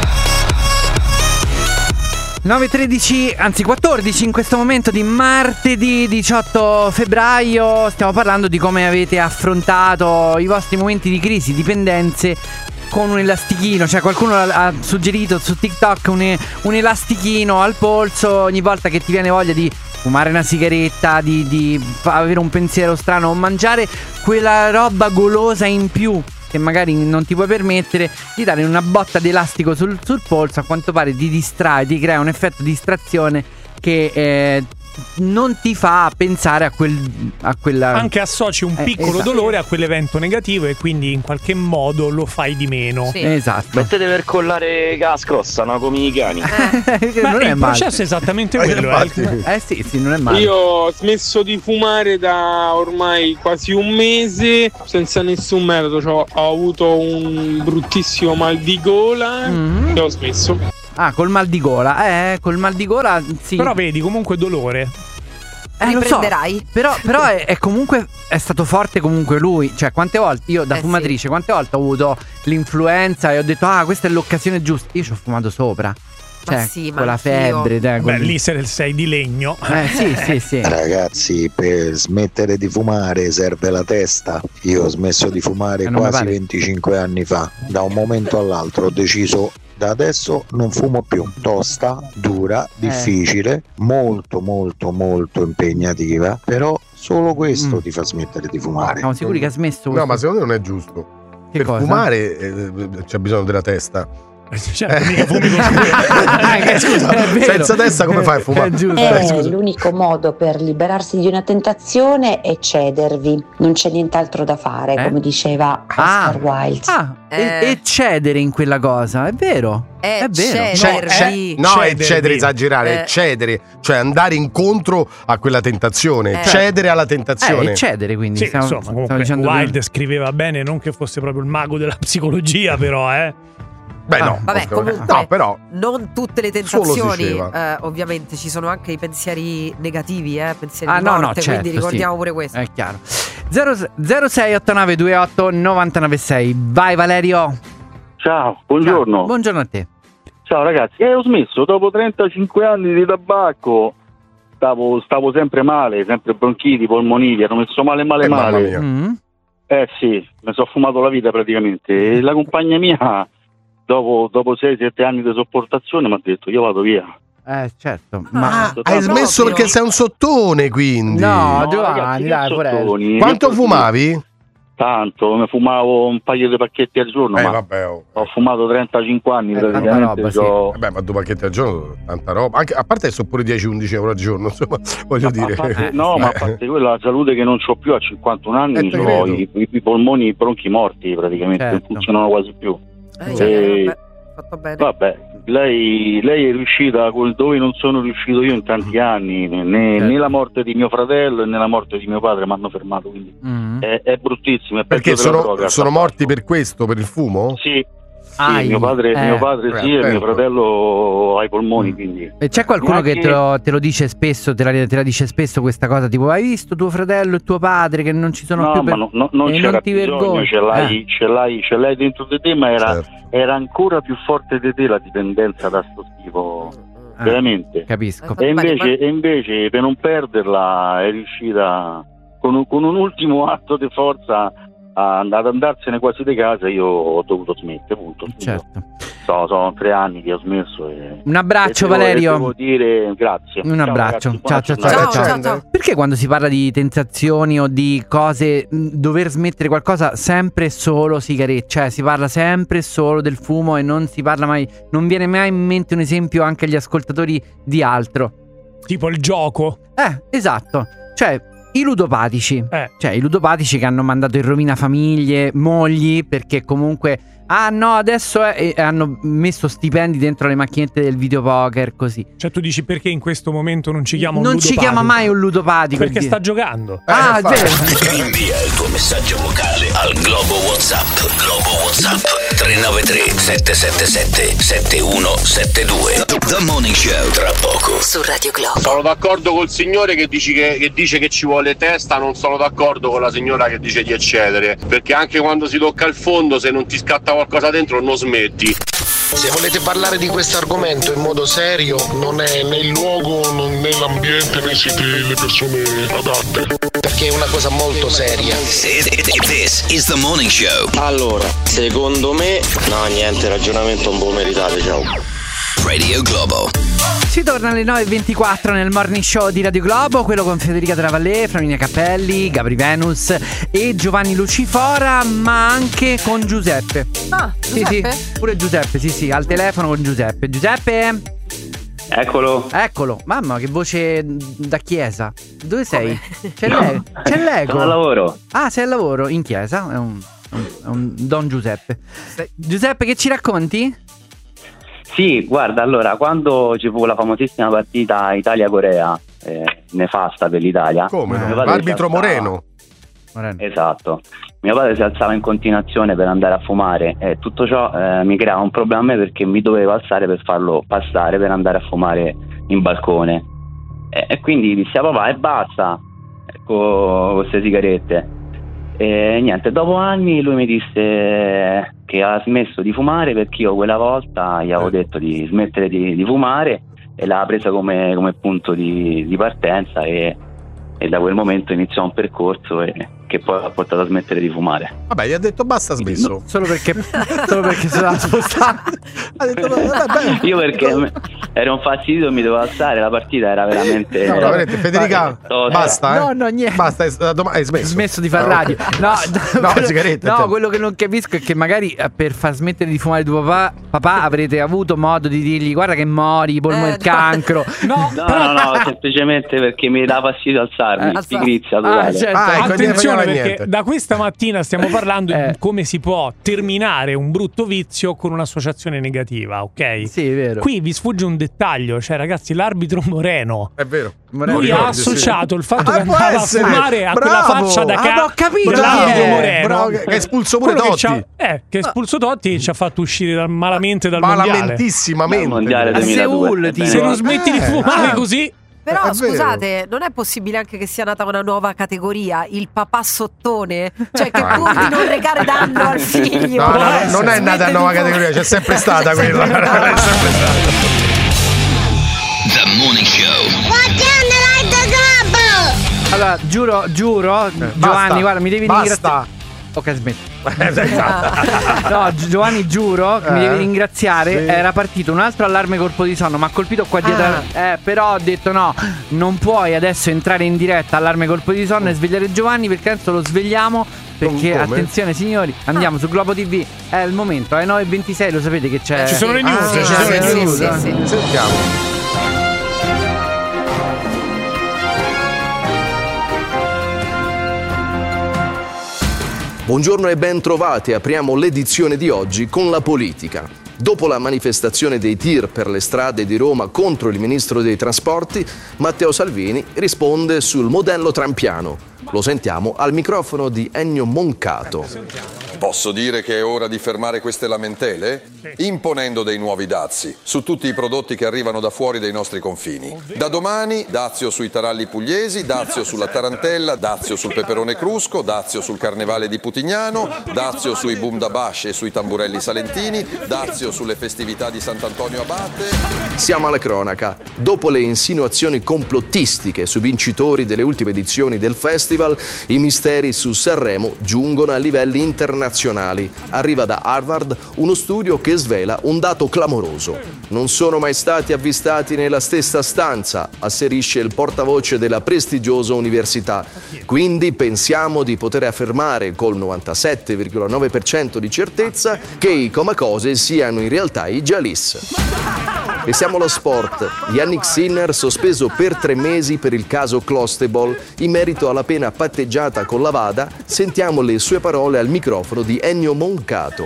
nove e tredici, anzi quattordici in questo momento di martedì diciotto febbraio. Stiamo parlando di come avete affrontato i vostri momenti di crisi, dipendenze con un elastichino. Cioè qualcuno ha ha suggerito su TikTok un, un elastichino al polso ogni volta che ti viene voglia di fumare una sigaretta, di, di fa- avere un pensiero strano o mangiare quella roba golosa in più che magari non ti puoi permettere, di dare una botta di elastico sul, sul polso. A quanto pare ti distrae, ti crea un effetto di distrazione che eh, non ti fa pensare a quel a quella anche associ un Eh, piccolo esatto. dolore a quell'evento negativo e quindi in qualche modo lo fai di meno. Sì. Esatto. Mettete per collare gas crossa, no? Come i cani. Ma non è il male. processo è esattamente quello. eh. Eh sì, sì, non è male. Io ho smesso di fumare da ormai quasi un mese senza nessun metodo, cioè, ho avuto un bruttissimo mal di gola Mhm. e ho smesso. Ah, col mal di gola. Eh, col mal di gola sì. Però vedi, comunque dolore. Eh, lo so, Riprenderai. però, però è, è comunque è stato forte comunque lui. Cioè, quante volte io da Eh, fumatrice, quante volte ho avuto l'influenza e ho detto "Ah, questa è l'occasione giusta". Io ci ho fumato sopra. Cioè, Ma sì, ma con la anch'io. febbre, dai, Beh, con- lì se sei di legno. Eh, sì, sì, sì. Ragazzi, per smettere di fumare serve la testa. Io ho smesso di fumare Eh, non mi quasi pare. venticinque anni fa. Da un momento all'altro ho deciso da adesso non fumo più. Tosta, dura, difficile, molto molto molto impegnativa, però solo questo Mm. ti fa smettere di fumare. Siamo sicuri che ha smesso No, questo? ma secondo me non è giusto. Che per cosa? fumare eh, c'è bisogno della testa. Certo, mica fumi con Eh, scusa, È vero. senza testa come fai a fumare? È giusto. Eh, Eh, scusa. l'unico modo per liberarsi di una tentazione è cedervi, non c'è nient'altro da fare, Eh? come diceva Ah. Oscar Wilde. Ah, e, Eh. e cedere in quella cosa, è vero. Eh, è vero. cedervi. No, è Cedervi. cedere, esagerare, è Eh. cedere, cioè andare incontro a quella tentazione, Eh. cedere alla Eh, tentazione. e cedere quindi. Sì, stiamo, insomma, stiamo comunque dicendo Wilde scriveva bene, non che fosse proprio il mago della psicologia, però, eh. Beh, Ah, no, Vabbè, ovviamente. comunque no, però non tutte le Solo si tentazioni, diceva. eh, ovviamente ci sono anche i pensieri negativi, eh, pensieri Ah, di no, no, morte, certo, quindi ricordiamo sì. pure questo. È chiaro. zero sei otto nove due otto nove nove sei. Vai Valerio. Ciao, buongiorno. Ciao. Buongiorno a te. Ciao ragazzi, eh, ho smesso dopo trentacinque anni di tabacco. Stavo, stavo sempre male, sempre bronchiti, polmoniti, ero messo male male Eh, mamma male. mia. Mm. Eh sì, mi sono fumato la vita praticamente. E la compagna mia, dopo, dopo sei sette anni di sopportazione, mi ha detto io vado via. Eh, certo. Ma Ah, hai smesso perché sei un sottone, quindi. no, No, Giovanni, ragazzi, dai, che porello. sottoni, Quanto che fumavi? Tanto, mi fumavo un paio di pacchetti al giorno, Eh, ma vabbè, oh. ho fumato trentacinque anni Eh, tanta praticamente. roba, sì. c'ho- Vabbè, ma due pacchetti al giorno, tanta roba. Anche, a parte che sono pure dieci undici euro al giorno, insomma, voglio A dire. parte- no, ma a parte quella, la salute che non ho più a cinquantuno anni, Eh, te ho credo. i, i- i polmoni, i bronchi morti praticamente, Certo. non funzionano quasi più. Eh, Eh, vabbè, fatto bene. Vabbè, lei, lei è riuscita quel dove non sono riuscito io in tanti anni, né, Certo. né la morte di mio fratello né la morte di mio padre mi hanno fermato, quindi Mm. è, è bruttissimo. È Perché peggio della sono, droga, sono sta morti fatto. per questo, per il fumo? Sì, Ai, sì, mio padre, eh. mio padre Eh, sì e mio certo. fratello ha i polmoni, quindi... E c'è qualcuno Neanche- che te lo, te lo dice spesso, te la, te la dice spesso questa cosa, tipo hai visto tuo fratello e tuo padre che non ci sono No, più ma per... no, no, non e c'era non ti bisogno, vergogni. ce l'hai, Eh. ce, l'hai, ce l'hai dentro di te, ma era, Certo. era ancora più forte di te la dipendenza da sto schifo, Ah, veramente. Capisco. E Bene, invece, e invece per non perderla è riuscita con un, con un ultimo atto di forza a- ad andarsene quasi di casa. Io ho dovuto smettere, punto. Certo. So, sono tre anni che ho smesso e, Un abbraccio e devo- Valerio. e devo dire grazie. Un Ciao, abbraccio. ragazzi, Ciao, buona ciao, giornata. ciao, Ciao, ciao, ciao. Perché quando si parla di tentazioni o di cose, mh, dover smettere qualcosa, sempre e solo sigarette, cioè si parla sempre e solo del fumo e non si parla mai, non viene mai in mente un esempio anche agli ascoltatori di altro. Tipo il gioco. Eh, esatto. Cioè, i ludopatici. Eh. Cioè, i ludopatici che hanno mandato in rovina famiglie, mogli, perché comunque... Ah no, adesso è, e hanno messo stipendi dentro le macchinette del videopoker, così. Cioè tu dici perché in questo momento non ci chiama un Non ci ludopatico? chiama mai un ludopatico. Perché il sta dire. giocando. Ah, è vero. Invia il tuo messaggio vocale al Globo WhatsApp. Globo WhatsApp tre nove tre sette sette sette sette uno sette due. The Morning Show tra poco Su Radio Globo. Sono d'accordo col signore che, dici che, che dice che ci vuole testa, non sono d'accordo con la signora che dice di eccedere, perché anche quando si tocca il fondo, se non ti scatta qualcosa dentro non smetti. Se volete parlare di questo argomento in modo serio, non è né il luogo né l'ambiente né siete le persone adatte, perché è una cosa molto seria. This is the Morning Show. Allora, secondo me, no niente, ragionamento un po' meritato, ciao. Radio Globo. Si torna alle nove e ventiquattro nel Morning Show di Radio Globo, quello con Federica Travallé, Flaminia Cappelli, Gabri Venus e Giovanni Lucifora, ma anche con Giuseppe. Ah, Sì, Giuseppe? sì, pure Giuseppe, sì, sì, al telefono con Giuseppe. Giuseppe? Eccolo. Eccolo. Mamma, che voce da chiesa. Dove sei? C'è, l'e- c'è l'eco. Sono al lavoro. Ah, sei al lavoro in chiesa? È un, un, è un Don Giuseppe. Giuseppe, che ci racconti? Sì, guarda, allora, quando ci fu la famosissima partita Italia-Corea, eh, nefasta per l'Italia. Come? mio No? padre L'arbitro si alzava- Moreno. Esatto. Mio padre si alzava in continuazione per andare a fumare e tutto ciò eh, mi creava un problema a me perché mi dovevo alzare per farlo passare per andare a fumare in balcone. E, e quindi dissi a papà e basta con queste sigarette. E niente, dopo anni lui mi disse che ha smesso di fumare perché io quella volta gli avevo detto di smettere di, di fumare e l'ha presa come, come punto di, di partenza e, e da quel momento iniziò un percorso e, che poi ha portato a smettere di fumare. Vabbè, gli ha detto basta, ha smesso. No, solo perché solo perché se l'ha spostato. Ha detto vabbè. Io perché me- ero un fastidio, mi dovevo alzare, la partita era veramente. No, veramente, Federica, basta, eh? No, no, niente. Basta, hai dom- hai smesso. Smesso di far radio. No, No, quello- sigarette, no, cioè. quello che non capisco è che magari eh, per far smettere di fumare tuo papà, papà avrete avuto modo di dirgli guarda che mori, polmo Eh, il cancro. No, No, no, no, semplicemente perché mi dava fastidio alzarmi, Eh, pigrizia Ah, totale. certo. Ah, ecco, attenzione non perché niente. da questa mattina stiamo parlando Eh. di come si può terminare un brutto vizio con un'associazione negativa, ok? Sì, è vero. Qui vi sfugge un dettaglio, cioè ragazzi, l'arbitro Moreno, È vero. Moreno. lui ha ricordi, sì. associato il fatto Ah, che può andava essere. a fumare a quella Bravo. faccia da Ah, ca- ho capito dell'arbitro chi è. Moreno. Bravo, che- che ha espulso pure Quello che Totti. ci ha- eh, che ha espulso Totti e ci ha fatto uscire dal- malamente dal mondiale. Malamentissimamente. Dal mondiale A duemiladue. Seul, Eh, ti- Se non smetti di Eh. fumare Ah. così, Però È vero. scusate, non è possibile anche che sia nata una nuova categoria, il papà sottone? Cioè che pur di non recare danno al figlio. No, no, no, non è smette nata di nuova fumare. categoria, c'è sempre stata quella. È sempre stata. The Morning Show. Allora, giuro, giuro, Giovanni, basta. guarda, mi devi Basta. ringraziare. Ok, smetti. Esatto. No, Gi- Giovanni, giuro, che mi Eh, devi ringraziare. sì. Era partito un altro allarme colpo di sonno, mi ha colpito qua dietro. Ah. Eh, però ho detto no, non puoi adesso entrare in diretta allarme colpo di sonno e svegliare Giovanni, perché adesso lo svegliamo. Perché Come? attenzione signori, andiamo su Globo T V. È il momento, alle nove e ventisei, lo sapete che c'è. ci sono le news, Ah, ci sono le sì, news. sì, sì, sì. Sentiamo. Buongiorno e ben trovati, apriamo l'edizione di oggi con la politica. Dopo la manifestazione dei tir per le strade di Roma contro il ministro dei trasporti, Matteo Salvini risponde sul modello trampiano. Lo sentiamo al microfono di Ennio Moncato. Posso dire che è ora di fermare queste lamentele? Imponendo dei nuovi dazi su tutti i prodotti che arrivano da fuori dei nostri confini. Da domani dazio sui taralli pugliesi, dazio sulla tarantella, dazio sul peperone crusco, dazio sul carnevale di Putignano, dazio sui boom da Bash e sui tamburelli salentini, dazio sulle festività di Sant'Antonio Abate. Siamo alla cronaca. Dopo le insinuazioni complottistiche sui vincitori delle ultime edizioni del festival, i misteri su Sanremo giungono a livelli internazionali. Arriva da Harvard uno studio che svela un dato clamoroso. Non sono mai stati avvistati nella stessa stanza, asserisce il portavoce della prestigiosa università. Quindi pensiamo di poter affermare col novantasette virgola nove per cento di certezza che i Comacose siano in realtà i Jalis. E siamo allo sport. Yannick Sinner sospeso per tre mesi per il caso Clostebol. In merito alla pena patteggiata con la VADA, sentiamo le sue parole al microfono di Ennio Moncato.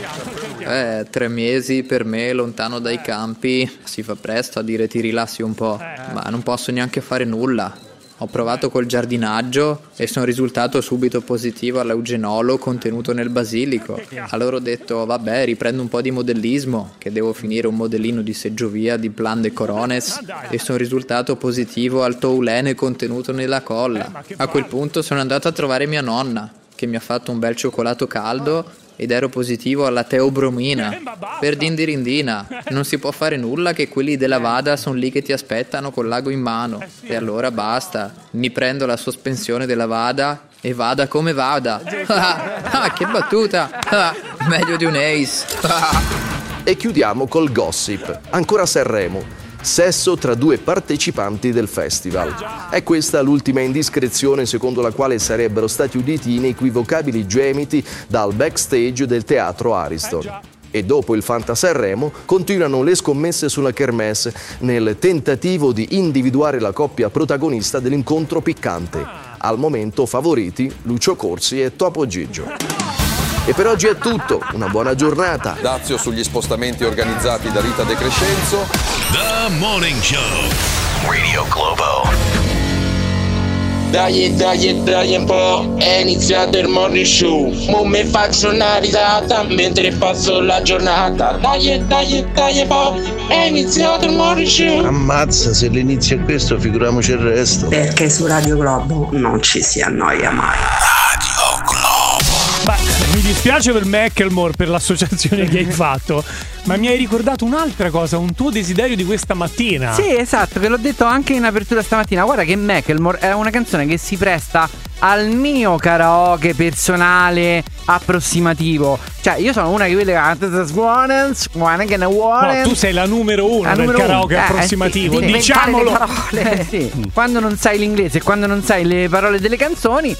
Eh, tre mesi per me lontano dai campi, si fa presto a dire ti rilassi un po', ma non posso neanche fare nulla. Ho provato col giardinaggio e sono risultato subito positivo all'eugenolo contenuto nel basilico. Allora ho detto vabbè, riprendo un po' di modellismo, che devo finire un modellino di seggiovia di Plan de Corones, e sono risultato positivo al toulene contenuto nella colla. A quel punto sono andato a trovare mia nonna, che mi ha fatto un bel cioccolato caldo, ed ero positivo alla teobromina. Per dindirindina, non si può fare nulla che quelli della VADA sono lì che ti aspettano col lago in mano. E allora basta, mi prendo la sospensione della VADA e vada come vada. Ah, che battuta! Ah, meglio di un ace. Ah. E chiudiamo col gossip. Ancora Sanremo. Sesso tra due partecipanti del festival. È questa l'ultima indiscrezione secondo la quale sarebbero stati uditi inequivocabili gemiti dal backstage del teatro Ariston. E dopo il Fanta Sanremo continuano le scommesse sulla Kermesse nel tentativo di individuare la coppia protagonista dell'incontro piccante. Al momento favoriti Lucio Corsi e Topo Gigio. E per oggi è tutto, una buona giornata. Dazio sugli spostamenti organizzati da Rita De Crescenzo. The Morning Show. Radio Globo. Dai, dai, dai un po', è iniziato il morning show. Mo me faccio una risata mentre passo la giornata. Dai, dai, dai un po', è iniziato il morning show. Ammazza, se l'inizio è questo, figuriamoci il resto. Perché su Radio Globo non ci si annoia mai. Beh, mi dispiace per Macklemore per l'associazione che hai fatto, ma mi hai ricordato un'altra cosa, un tuo desiderio di questa mattina. Sì, esatto, che l'ho detto anche in apertura stamattina. Guarda che Macklemore è una canzone che si presta al mio karaoke personale approssimativo. Cioè, io sono una di quelle che no, tu sei la numero uno la del numero karaoke uno. approssimativo, eh, sì, diciamolo. Eh, sì. Quando non sai l'inglese e quando non sai le parole delle canzoni,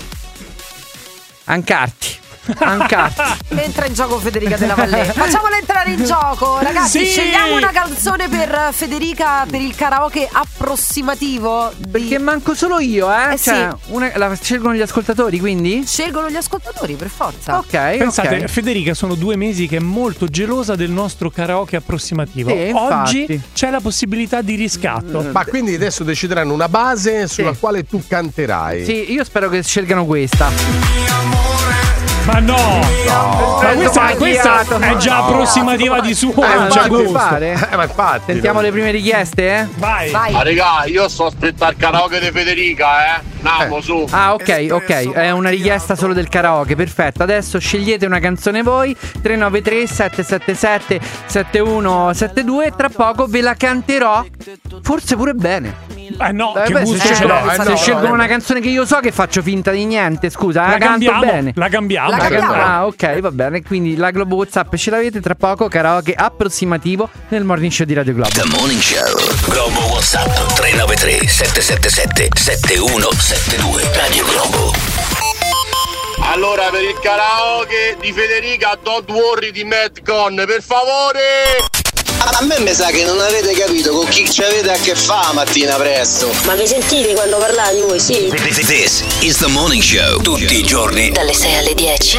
ancarti. Ancarti. Entra in gioco Federica Della Valle. Facciamola entrare in gioco, ragazzi. Sì! Scegliamo una canzone per Federica per il karaoke approssimativo di... Perché manco solo io, eh, eh cioè, sì. una, la scelgono gli ascoltatori, quindi? Scelgono gli ascoltatori, per forza. Ok. Pensate, okay. Federica sono due mesi che è molto gelosa del nostro karaoke approssimativo. Sì, oggi infatti. c'è la possibilità di riscatto. Ma quindi adesso decideranno una base sulla sì. quale tu canterai. Sì, io spero che scelgano questa. Ma no, no. Ma questa, questa è già no. approssimativa di suo, eh, non c'è gusto. Fare? Eh, ma infatti. Sentiamo le prime richieste, eh? Vai. Vai. Ma regà, io sto aspettando il karaoke di Federica, eh. Andiamo, Eh. su. Ah, ok, ok, è una richiesta solo del karaoke, perfetto. Adesso scegliete una canzone voi, tre nove tre sette sette sette sette uno sette due, tra poco ve la canterò, forse pure bene. Eh no, Eh, che beh, gusto se ce scelgo- l'ho. eh, se no, scelgono no, una no. canzone che io so che faccio finta di niente, scusa, La eh, canto cambiamo, bene. la cambiamo. La cambiamo. Ah, ok, va bene. Quindi la Globo WhatsApp ce l'avete, tra poco karaoke approssimativo nel morning show di Radio Globo. The Morning Show. Globo WhatsApp tre nove tre sette sette sette sette uno sette due. Radio Globo. Allora, per il karaoke di Federica, Don't Worry di Madcon, per favore. A me mi sa che non avete capito con chi ci avete a che fare mattina presto. Ma vi sentite quando parlate voi, sì? This is the Morning Show. Tutti i giorni Dalle sei alle dieci.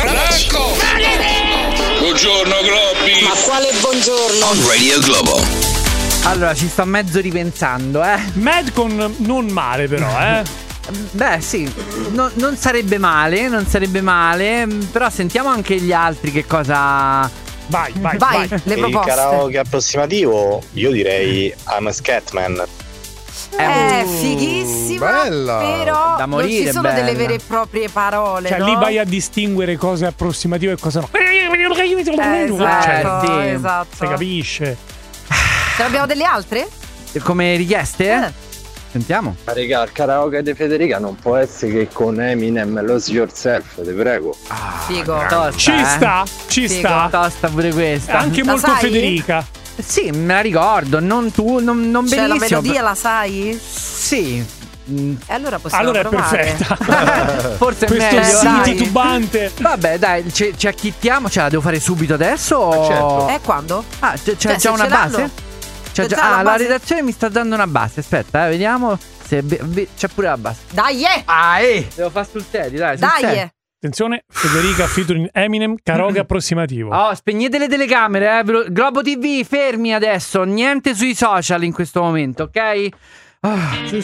Buongiorno Globbi. Ma quale buongiorno? on Radio Globo. Allora, ci sto mezzo ripensando, eh. Madcon non male però, eh. Beh, sì, no- non sarebbe male, non sarebbe male. Però sentiamo anche gli altri che cosa. Vai, vai, Vai, vai. le Il proposte. karaoke approssimativo, io direi I'm a Scatman. È fighissima, bella. però Da non morire, ci sono bella. delle vere e proprie parole, Cioè no? lì vai a distinguere cosa è approssimative e cosa no. Eh, esatto, Cioè, sì. esatto. si capisce. Ce ne abbiamo delle altre? Come richieste? Eh? Eh. Sentiamo. Ma raga, il karaoke di Federica non può essere che con Eminem Lose Yourself, ti prego. Figo. Tosta, Ci eh. sta, ci Figo. sta. Tosta pure questa. Anche La molto sai? Federica. Sì, me la ricordo. Non tu, non, non Cioè, la benissimo. melodia la sai? Sì. Mm, E allora possiamo Allora è provare. perfetta. Forse è Questo meglio. sì, dai. titubante. Vabbè, dai, ci, ci acchittiamo. Ce la devo fare subito adesso? O... certo. E quando? Ah, c'è, c'è Cioè, già se una ce base? l'hanno? C'è C'è già- già ah, la la base? redazione mi sta dando una base. Aspetta, eh, vediamo se be- be- c'è pure la base. Dai, eh! Ah, eh! Devo fare sul serio, dai. sul Dai, serio. eh! Attenzione, Federica featuring Eminem, karaoke approssimativo. Oh, spegnete le telecamere, eh. ve lo- Globo ti vu, fermi adesso. Niente sui social in questo momento, ok? Oh,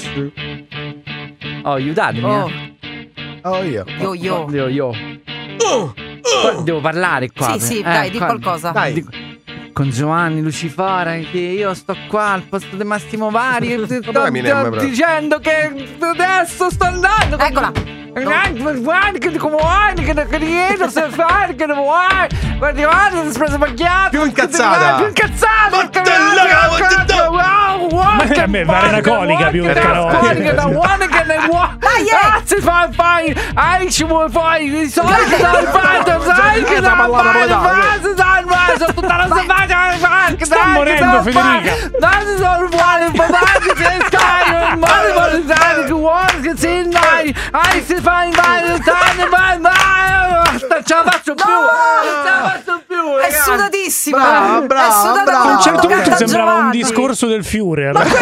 oh aiutatemi. Oh, eh. Oh, io. yo yo. Io, io. Qua devo parlare qua. Sì, sì, eh, dai, di qua- qualcosa. Dai. Dico- con Giovanni Lucifora, che io sto qua al posto di Massimo Vari e ti sto Come Eminem, sto però? dicendo che adesso sto andando. Eccola. Guarda che come vuoi, che che rientro se fai, che non vuoi. Guarda, guarda, si è preso macchiato. Più incazzata. Più incazzata. Ma a me pare una colica più che karaoke. Che non vuole, che ne vuoi. Dai, eh. Ah, si fa fai. Ai, ci vuoi fai. I soldi che non fai. Sai che non fai. Sai, sai, sai. Sono tutta la settimana. Sta morendo, Federica. Dai, si sono buoni. Papà, che stai. Mare, mare, dai, che vuoi, che sei dai. Ai, si fa in vai, dai, vai, vai. Non ce la faccio più. Non ce la faccio più. È ragazzi. sudatissima. Brava, brava, è sudata brava. come A un certo punto canta sembrava un Giovanni. discorso del Führer. Ma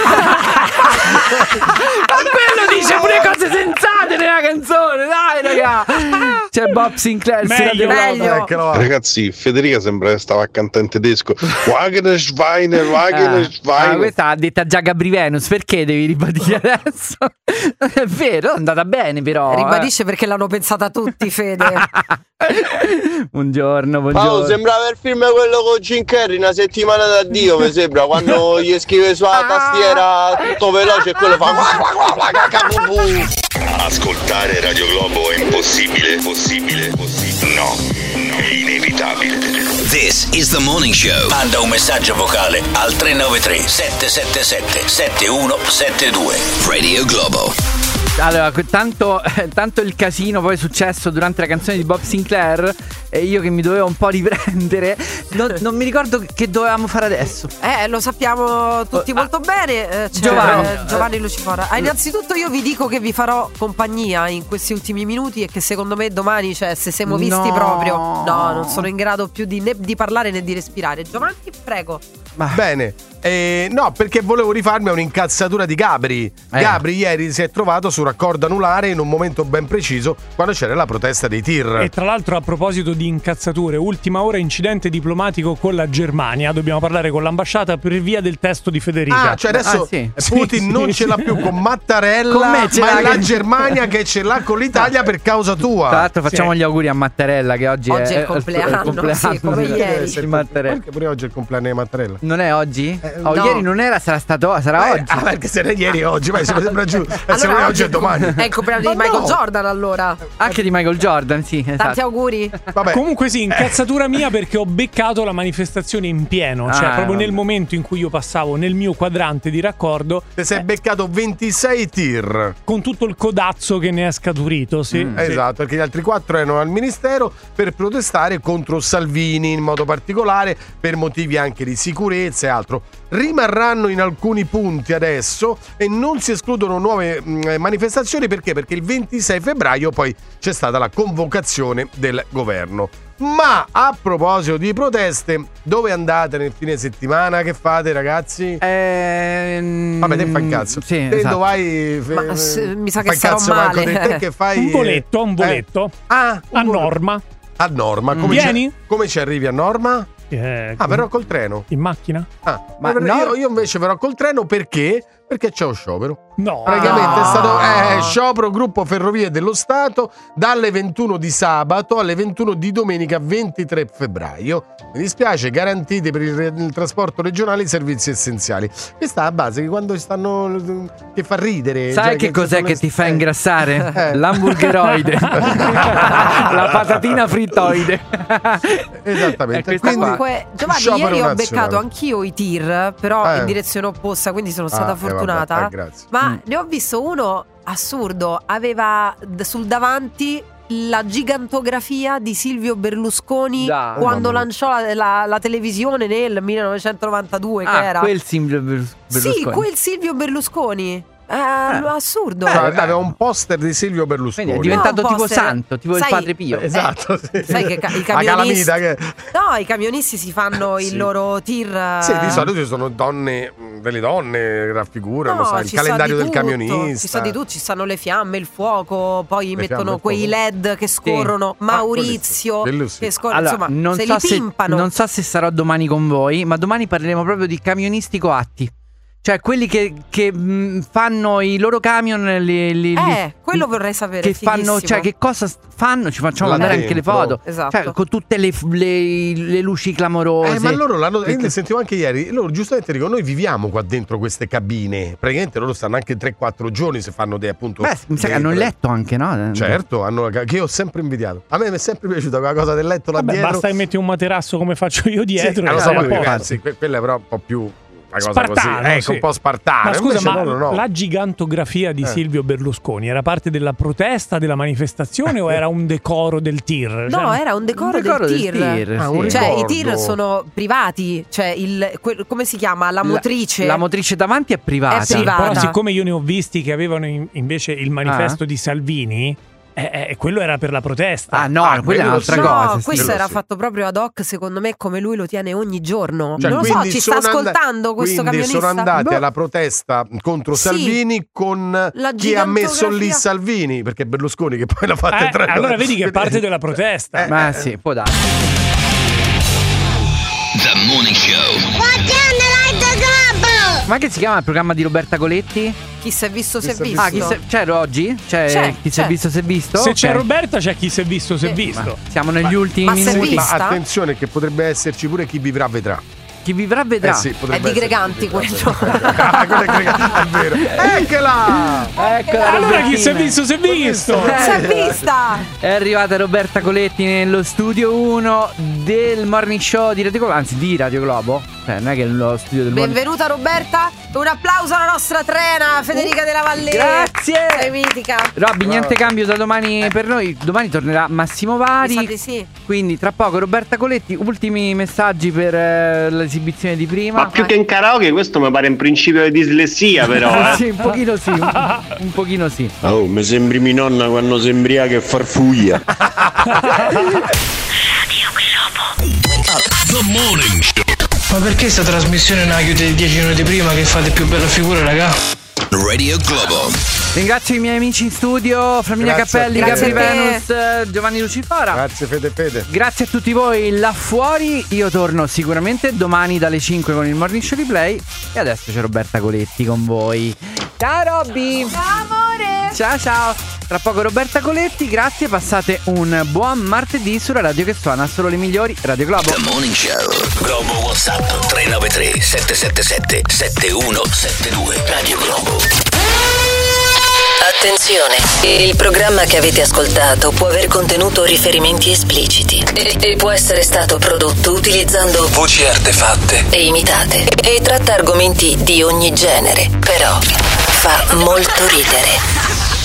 quello dice pure cose sensate nella canzone, dai raga. C'è Bob Sinclair, Meglio, meglio. Ragazzi, Federica sembra che stava cantando in tedesco. Wagner Schweine, Wagner Ah, Schweine. questa l'ha detta già Gabri Venus, perché devi ribadire adesso? È vero, è andata bene però. Ribadisce perché l'hanno pensata tutti, Fede. eh. Buongiorno, buongiorno. Paolo, sembrava il film quello con Jim Carrey, Una settimana da Dio, mi sembra, quando gli scrive sulla tastiera tutto veloce e quello fa Ascoltare Radio Globo è impossibile? Possibile? Possibile? No, è inevitabile. This is the morning show. Manda un messaggio vocale al tre nove tre sette sette sette sette uno sette due. Radio Globo. Allora, tanto, tanto il casino poi è successo durante la canzone di Bob Sinclair e io che mi dovevo un po' riprendere, non, non mi ricordo che dovevamo fare adesso. Eh, lo sappiamo tutti molto bene. eh, c'è Giovanni. eh, Giovanni Lucifora. Ah, innanzitutto io vi dico che vi farò compagnia in questi ultimi minuti e che secondo me domani, cioè, se siamo visti No. proprio, no, non sono in grado più di, né di parlare né di respirare. Giovanni, prego. Bene, eh, no, perché volevo rifarmi a un'incazzatura di Gabri. Eh. Gabri ieri si è trovato su raccordo anulare in un momento ben preciso quando c'era la protesta dei tir. E tra l'altro, a proposito di incazzature, ultima ora incidente diplomatico con la Germania. Dobbiamo parlare con l'ambasciata per via del testo di Federica. Ah, cioè adesso Ah, sì. Putin Sì, non sì, ce sì. l'ha più con Mattarella, Con me ce ma l'ha è la che- Germania che ce l'ha con l'Italia per causa tua. Tra l'altro facciamo gli auguri a Mattarella che oggi, Oggi è il è compleanno, sì, come di- ieri. di Mattarella. Perché pure oggi è il compleanno di Mattarella. Non è oggi? Oh, no. ieri non era, sarà stato, sarà Eh, oggi. ah, perché se ne è ieri e oggi, ma siamo sempre giù. Eh, se Allora, non è oggi è domani. È il compleanno di Ma Michael no. Jordan, allora. Anche di Michael Jordan, sì, esatto. Tanti auguri. Vabbè. Comunque sì, incazzatura mia perché ho beccato la manifestazione in pieno. Cioè Ah, proprio vabbè. nel momento in cui io passavo nel mio quadrante di raccordo, Te sei beccato ventisei tir. con tutto il codazzo che ne è scaturito, sì. Mm. Sì. Esatto, perché gli altri quattro erano al ministero per protestare contro Salvini in modo particolare, per motivi anche di sicurezza e altro. Rimarranno in alcuni punti adesso e non si escludono nuove mh, manifestazioni perché? Perché il ventisei febbraio poi c'è stata la convocazione del governo. Ma a proposito di proteste, dove andate nel fine settimana? Che fate, ragazzi? Ehm, Vabbè, te fai il cazzo. Sì, te esatto. dove vai? fe- Ma, se- mi sa che fai il sarò cazzo, Marco, male. te, te che fai? Un voletto, un Eh? voletto. Ah, A norma. a Norma. Come Vieni? Ci, come ci arrivi a Norma? Eh, Ah, verrò col treno. in macchina? Ah, Ma ma no- io, io invece verrò col treno perché? Perché c'è lo sciopero. No. Praticamente Ah. è stato eh, sciopero gruppo Ferrovie dello Stato dalle ventuno di sabato alle ventuno di domenica ventitré febbraio. Mi dispiace, garantiti per il, il trasporto regionale i servizi essenziali. Questa è la base che quando stanno che fa ridere. Sai cioè, che cos'è sono- che ti fa eh. ingrassare? Eh. L'hamburgeroide. La patatina frittoide. Esattamente. È questa Quindi, Comunque, Giovanni, sciopero ieri ho nazionale. beccato anch'io i tir, però Eh. in direzione opposta, quindi sono Ah, stata eh, vabbè, fortunata. eh, grazie. Ma Mm. ne ho visto uno assurdo. Aveva d- sul davanti la gigantografia di Silvio Berlusconi Dai. quando Oh, mamma mia. lanciò la, la- la televisione nel millenovecentonovantadue. che Ah, era? quel Silvio Berlus- Berlusconi. Sì, quel Silvio Berlusconi. Eh, assurdo. Cioè, Beh, dai. aveva un poster di Silvio Berlusconi. Quindi è diventato No, un tipo poster. santo, tipo il Sai- padre Pio. Esatto, sì. Sai che ca- i La camionisti calamita che... No, i camionisti si fanno Sì. il loro tir. Sì, di solito ci sono donne, mh, delle donne che raffigurano, No, sai, il ci sta calendario di del tutto, camionista. Ci sta di tutto, ci stanno le fiamme, il fuoco, poi Le mettono fiamme, il quei fuoco. led che scorrono, Maurizio quelli sì. che scorrono, Allora, insomma, non se so li se, pimpano. non so se sarò domani con voi, ma domani parleremo proprio di camionisti coatti. Cioè quelli che, che mh, fanno i loro camion li, li- Eh, li- quello vorrei sapere, che fanno, fighissimo. cioè che cosa st- fanno, ci facciamo Là mandare anche le dentro. foto. Esatto. Cioè, con tutte le, le- le luci clamorose. Eh, ma loro l'hanno Perché- io sentivo anche ieri, loro giustamente dicono noi viviamo qua dentro queste cabine. Praticamente loro stanno anche tre quattro giorni se fanno dei appunto. Beh, mi sa che dei- hanno il letto anche, no? Certo, hanno, che io ho sempre invidiato. A me mi è sempre piaciuta quella cosa del letto là Vabbè, dietro. basta che metti un materasso come faccio io dietro. Sì, e eh, lo so, stai ma a posto. ragazzi, que- quella è però un po' più una cosa Spartano, così, ecco, sì. un po' spartana. Ma scusa, Invece ma loro no. la gigantografia di Eh. Silvio Berlusconi era parte della protesta, della manifestazione o era un decoro del tir? No, Cioè, era un decoro, Un decoro del del tir. tir, Ah, un Cioè, i ricordo. tir sono privati, cioè il quel- come si chiama? La motrice. La, la motrice davanti è privata. È privata. Però siccome io ne ho visti che avevano in- invece il manifesto Ah. di Salvini, Eh, eh, quello era per la protesta. Ah no, ah, quella è un'altra no, cosa. No, questo era sì. fatto proprio ad hoc, secondo me, come lui lo tiene ogni giorno. Cioè, non lo so, ci sta ascoltando and- questo quindi camionista? sono andati Boh. alla protesta contro Sì. Salvini con La chi ha messo lì gigantografia. Salvini, perché Berlusconi che poi l'ha fatta Eh, entrare. allora vedi che è parte della protesta. Eh, Ma eh, sì, può dare. The Morning Show. Ma che si chiama il programma di Roberta Coletti? Chi si è visto si è Chi si è visto. Ah, chi se... c'è oggi? C'è, C'è, chi si è c'è. visto si è visto? Se Ok. c'è Roberta c'è chi si è visto si è visto. Ma siamo negli Ma- ultimi ma si è minuti. visto? Ma Vista? attenzione che potrebbe esserci pure chi vivrà vedrà. Chi vivrà vedrà. Eh sì, È potrebbe di essere Greganti chi vivrà quello. vedrà. Ah, quello è Greganti, è vero. Eccola! Eccola, Allora chi si è Robertina. visto si è visto. Si è vista. È arrivata Roberta Coletti nello studio uno del Morning Show di Radio Globo, anzi di Radio Globo. Cioè, non è che è lo studio del Morning Benvenuta Roberta. Un applauso alla nostra trena, Federica Della Valle. Grazie. Sei mitica. Robby, niente cambio da domani per noi. Domani tornerà Massimo Mi sa Vari. di sì. Quindi tra poco Roberta Coletti. Ultimi messaggi per eh, l'esibizione di prima. Ma più che in karaoke questo mi pare un principio di dislessia però, eh. Sì, un pochino sì. Un, un pochino sì. Oh, mi sembri mia nonna quando si imbriaca e farfuglia. The Morning Show. Ma perché sta trasmissione non la chiudete dieci minuti prima che fate più bella figura, raga? Radio Globo. Ringrazio i miei amici in studio, Flaminia Grazie a Cappelli, te. Gabri Grazie a te. Venus, eh, Giovanni Lucifora. Grazie Fede Fede. Grazie a tutti voi là fuori. Io torno sicuramente domani dalle cinque con il Morning Show Replay. E adesso c'è Roberta Coletti con voi. Ciao Robby. Ciao amore. Ciao ciao. Tra poco Roberta Coletti. Grazie, passate un buon martedì sulla radio che suona solo le migliori, Radio Globo. The Morning Show. Globo WhatsApp tre nove tre sette sette sette sette uno sette due. Radio Globo. Attenzione, il programma che avete ascoltato può aver contenuto riferimenti espliciti e, e può essere stato prodotto utilizzando voci artefatte e imitate e tratta argomenti di ogni genere, però fa molto ridere.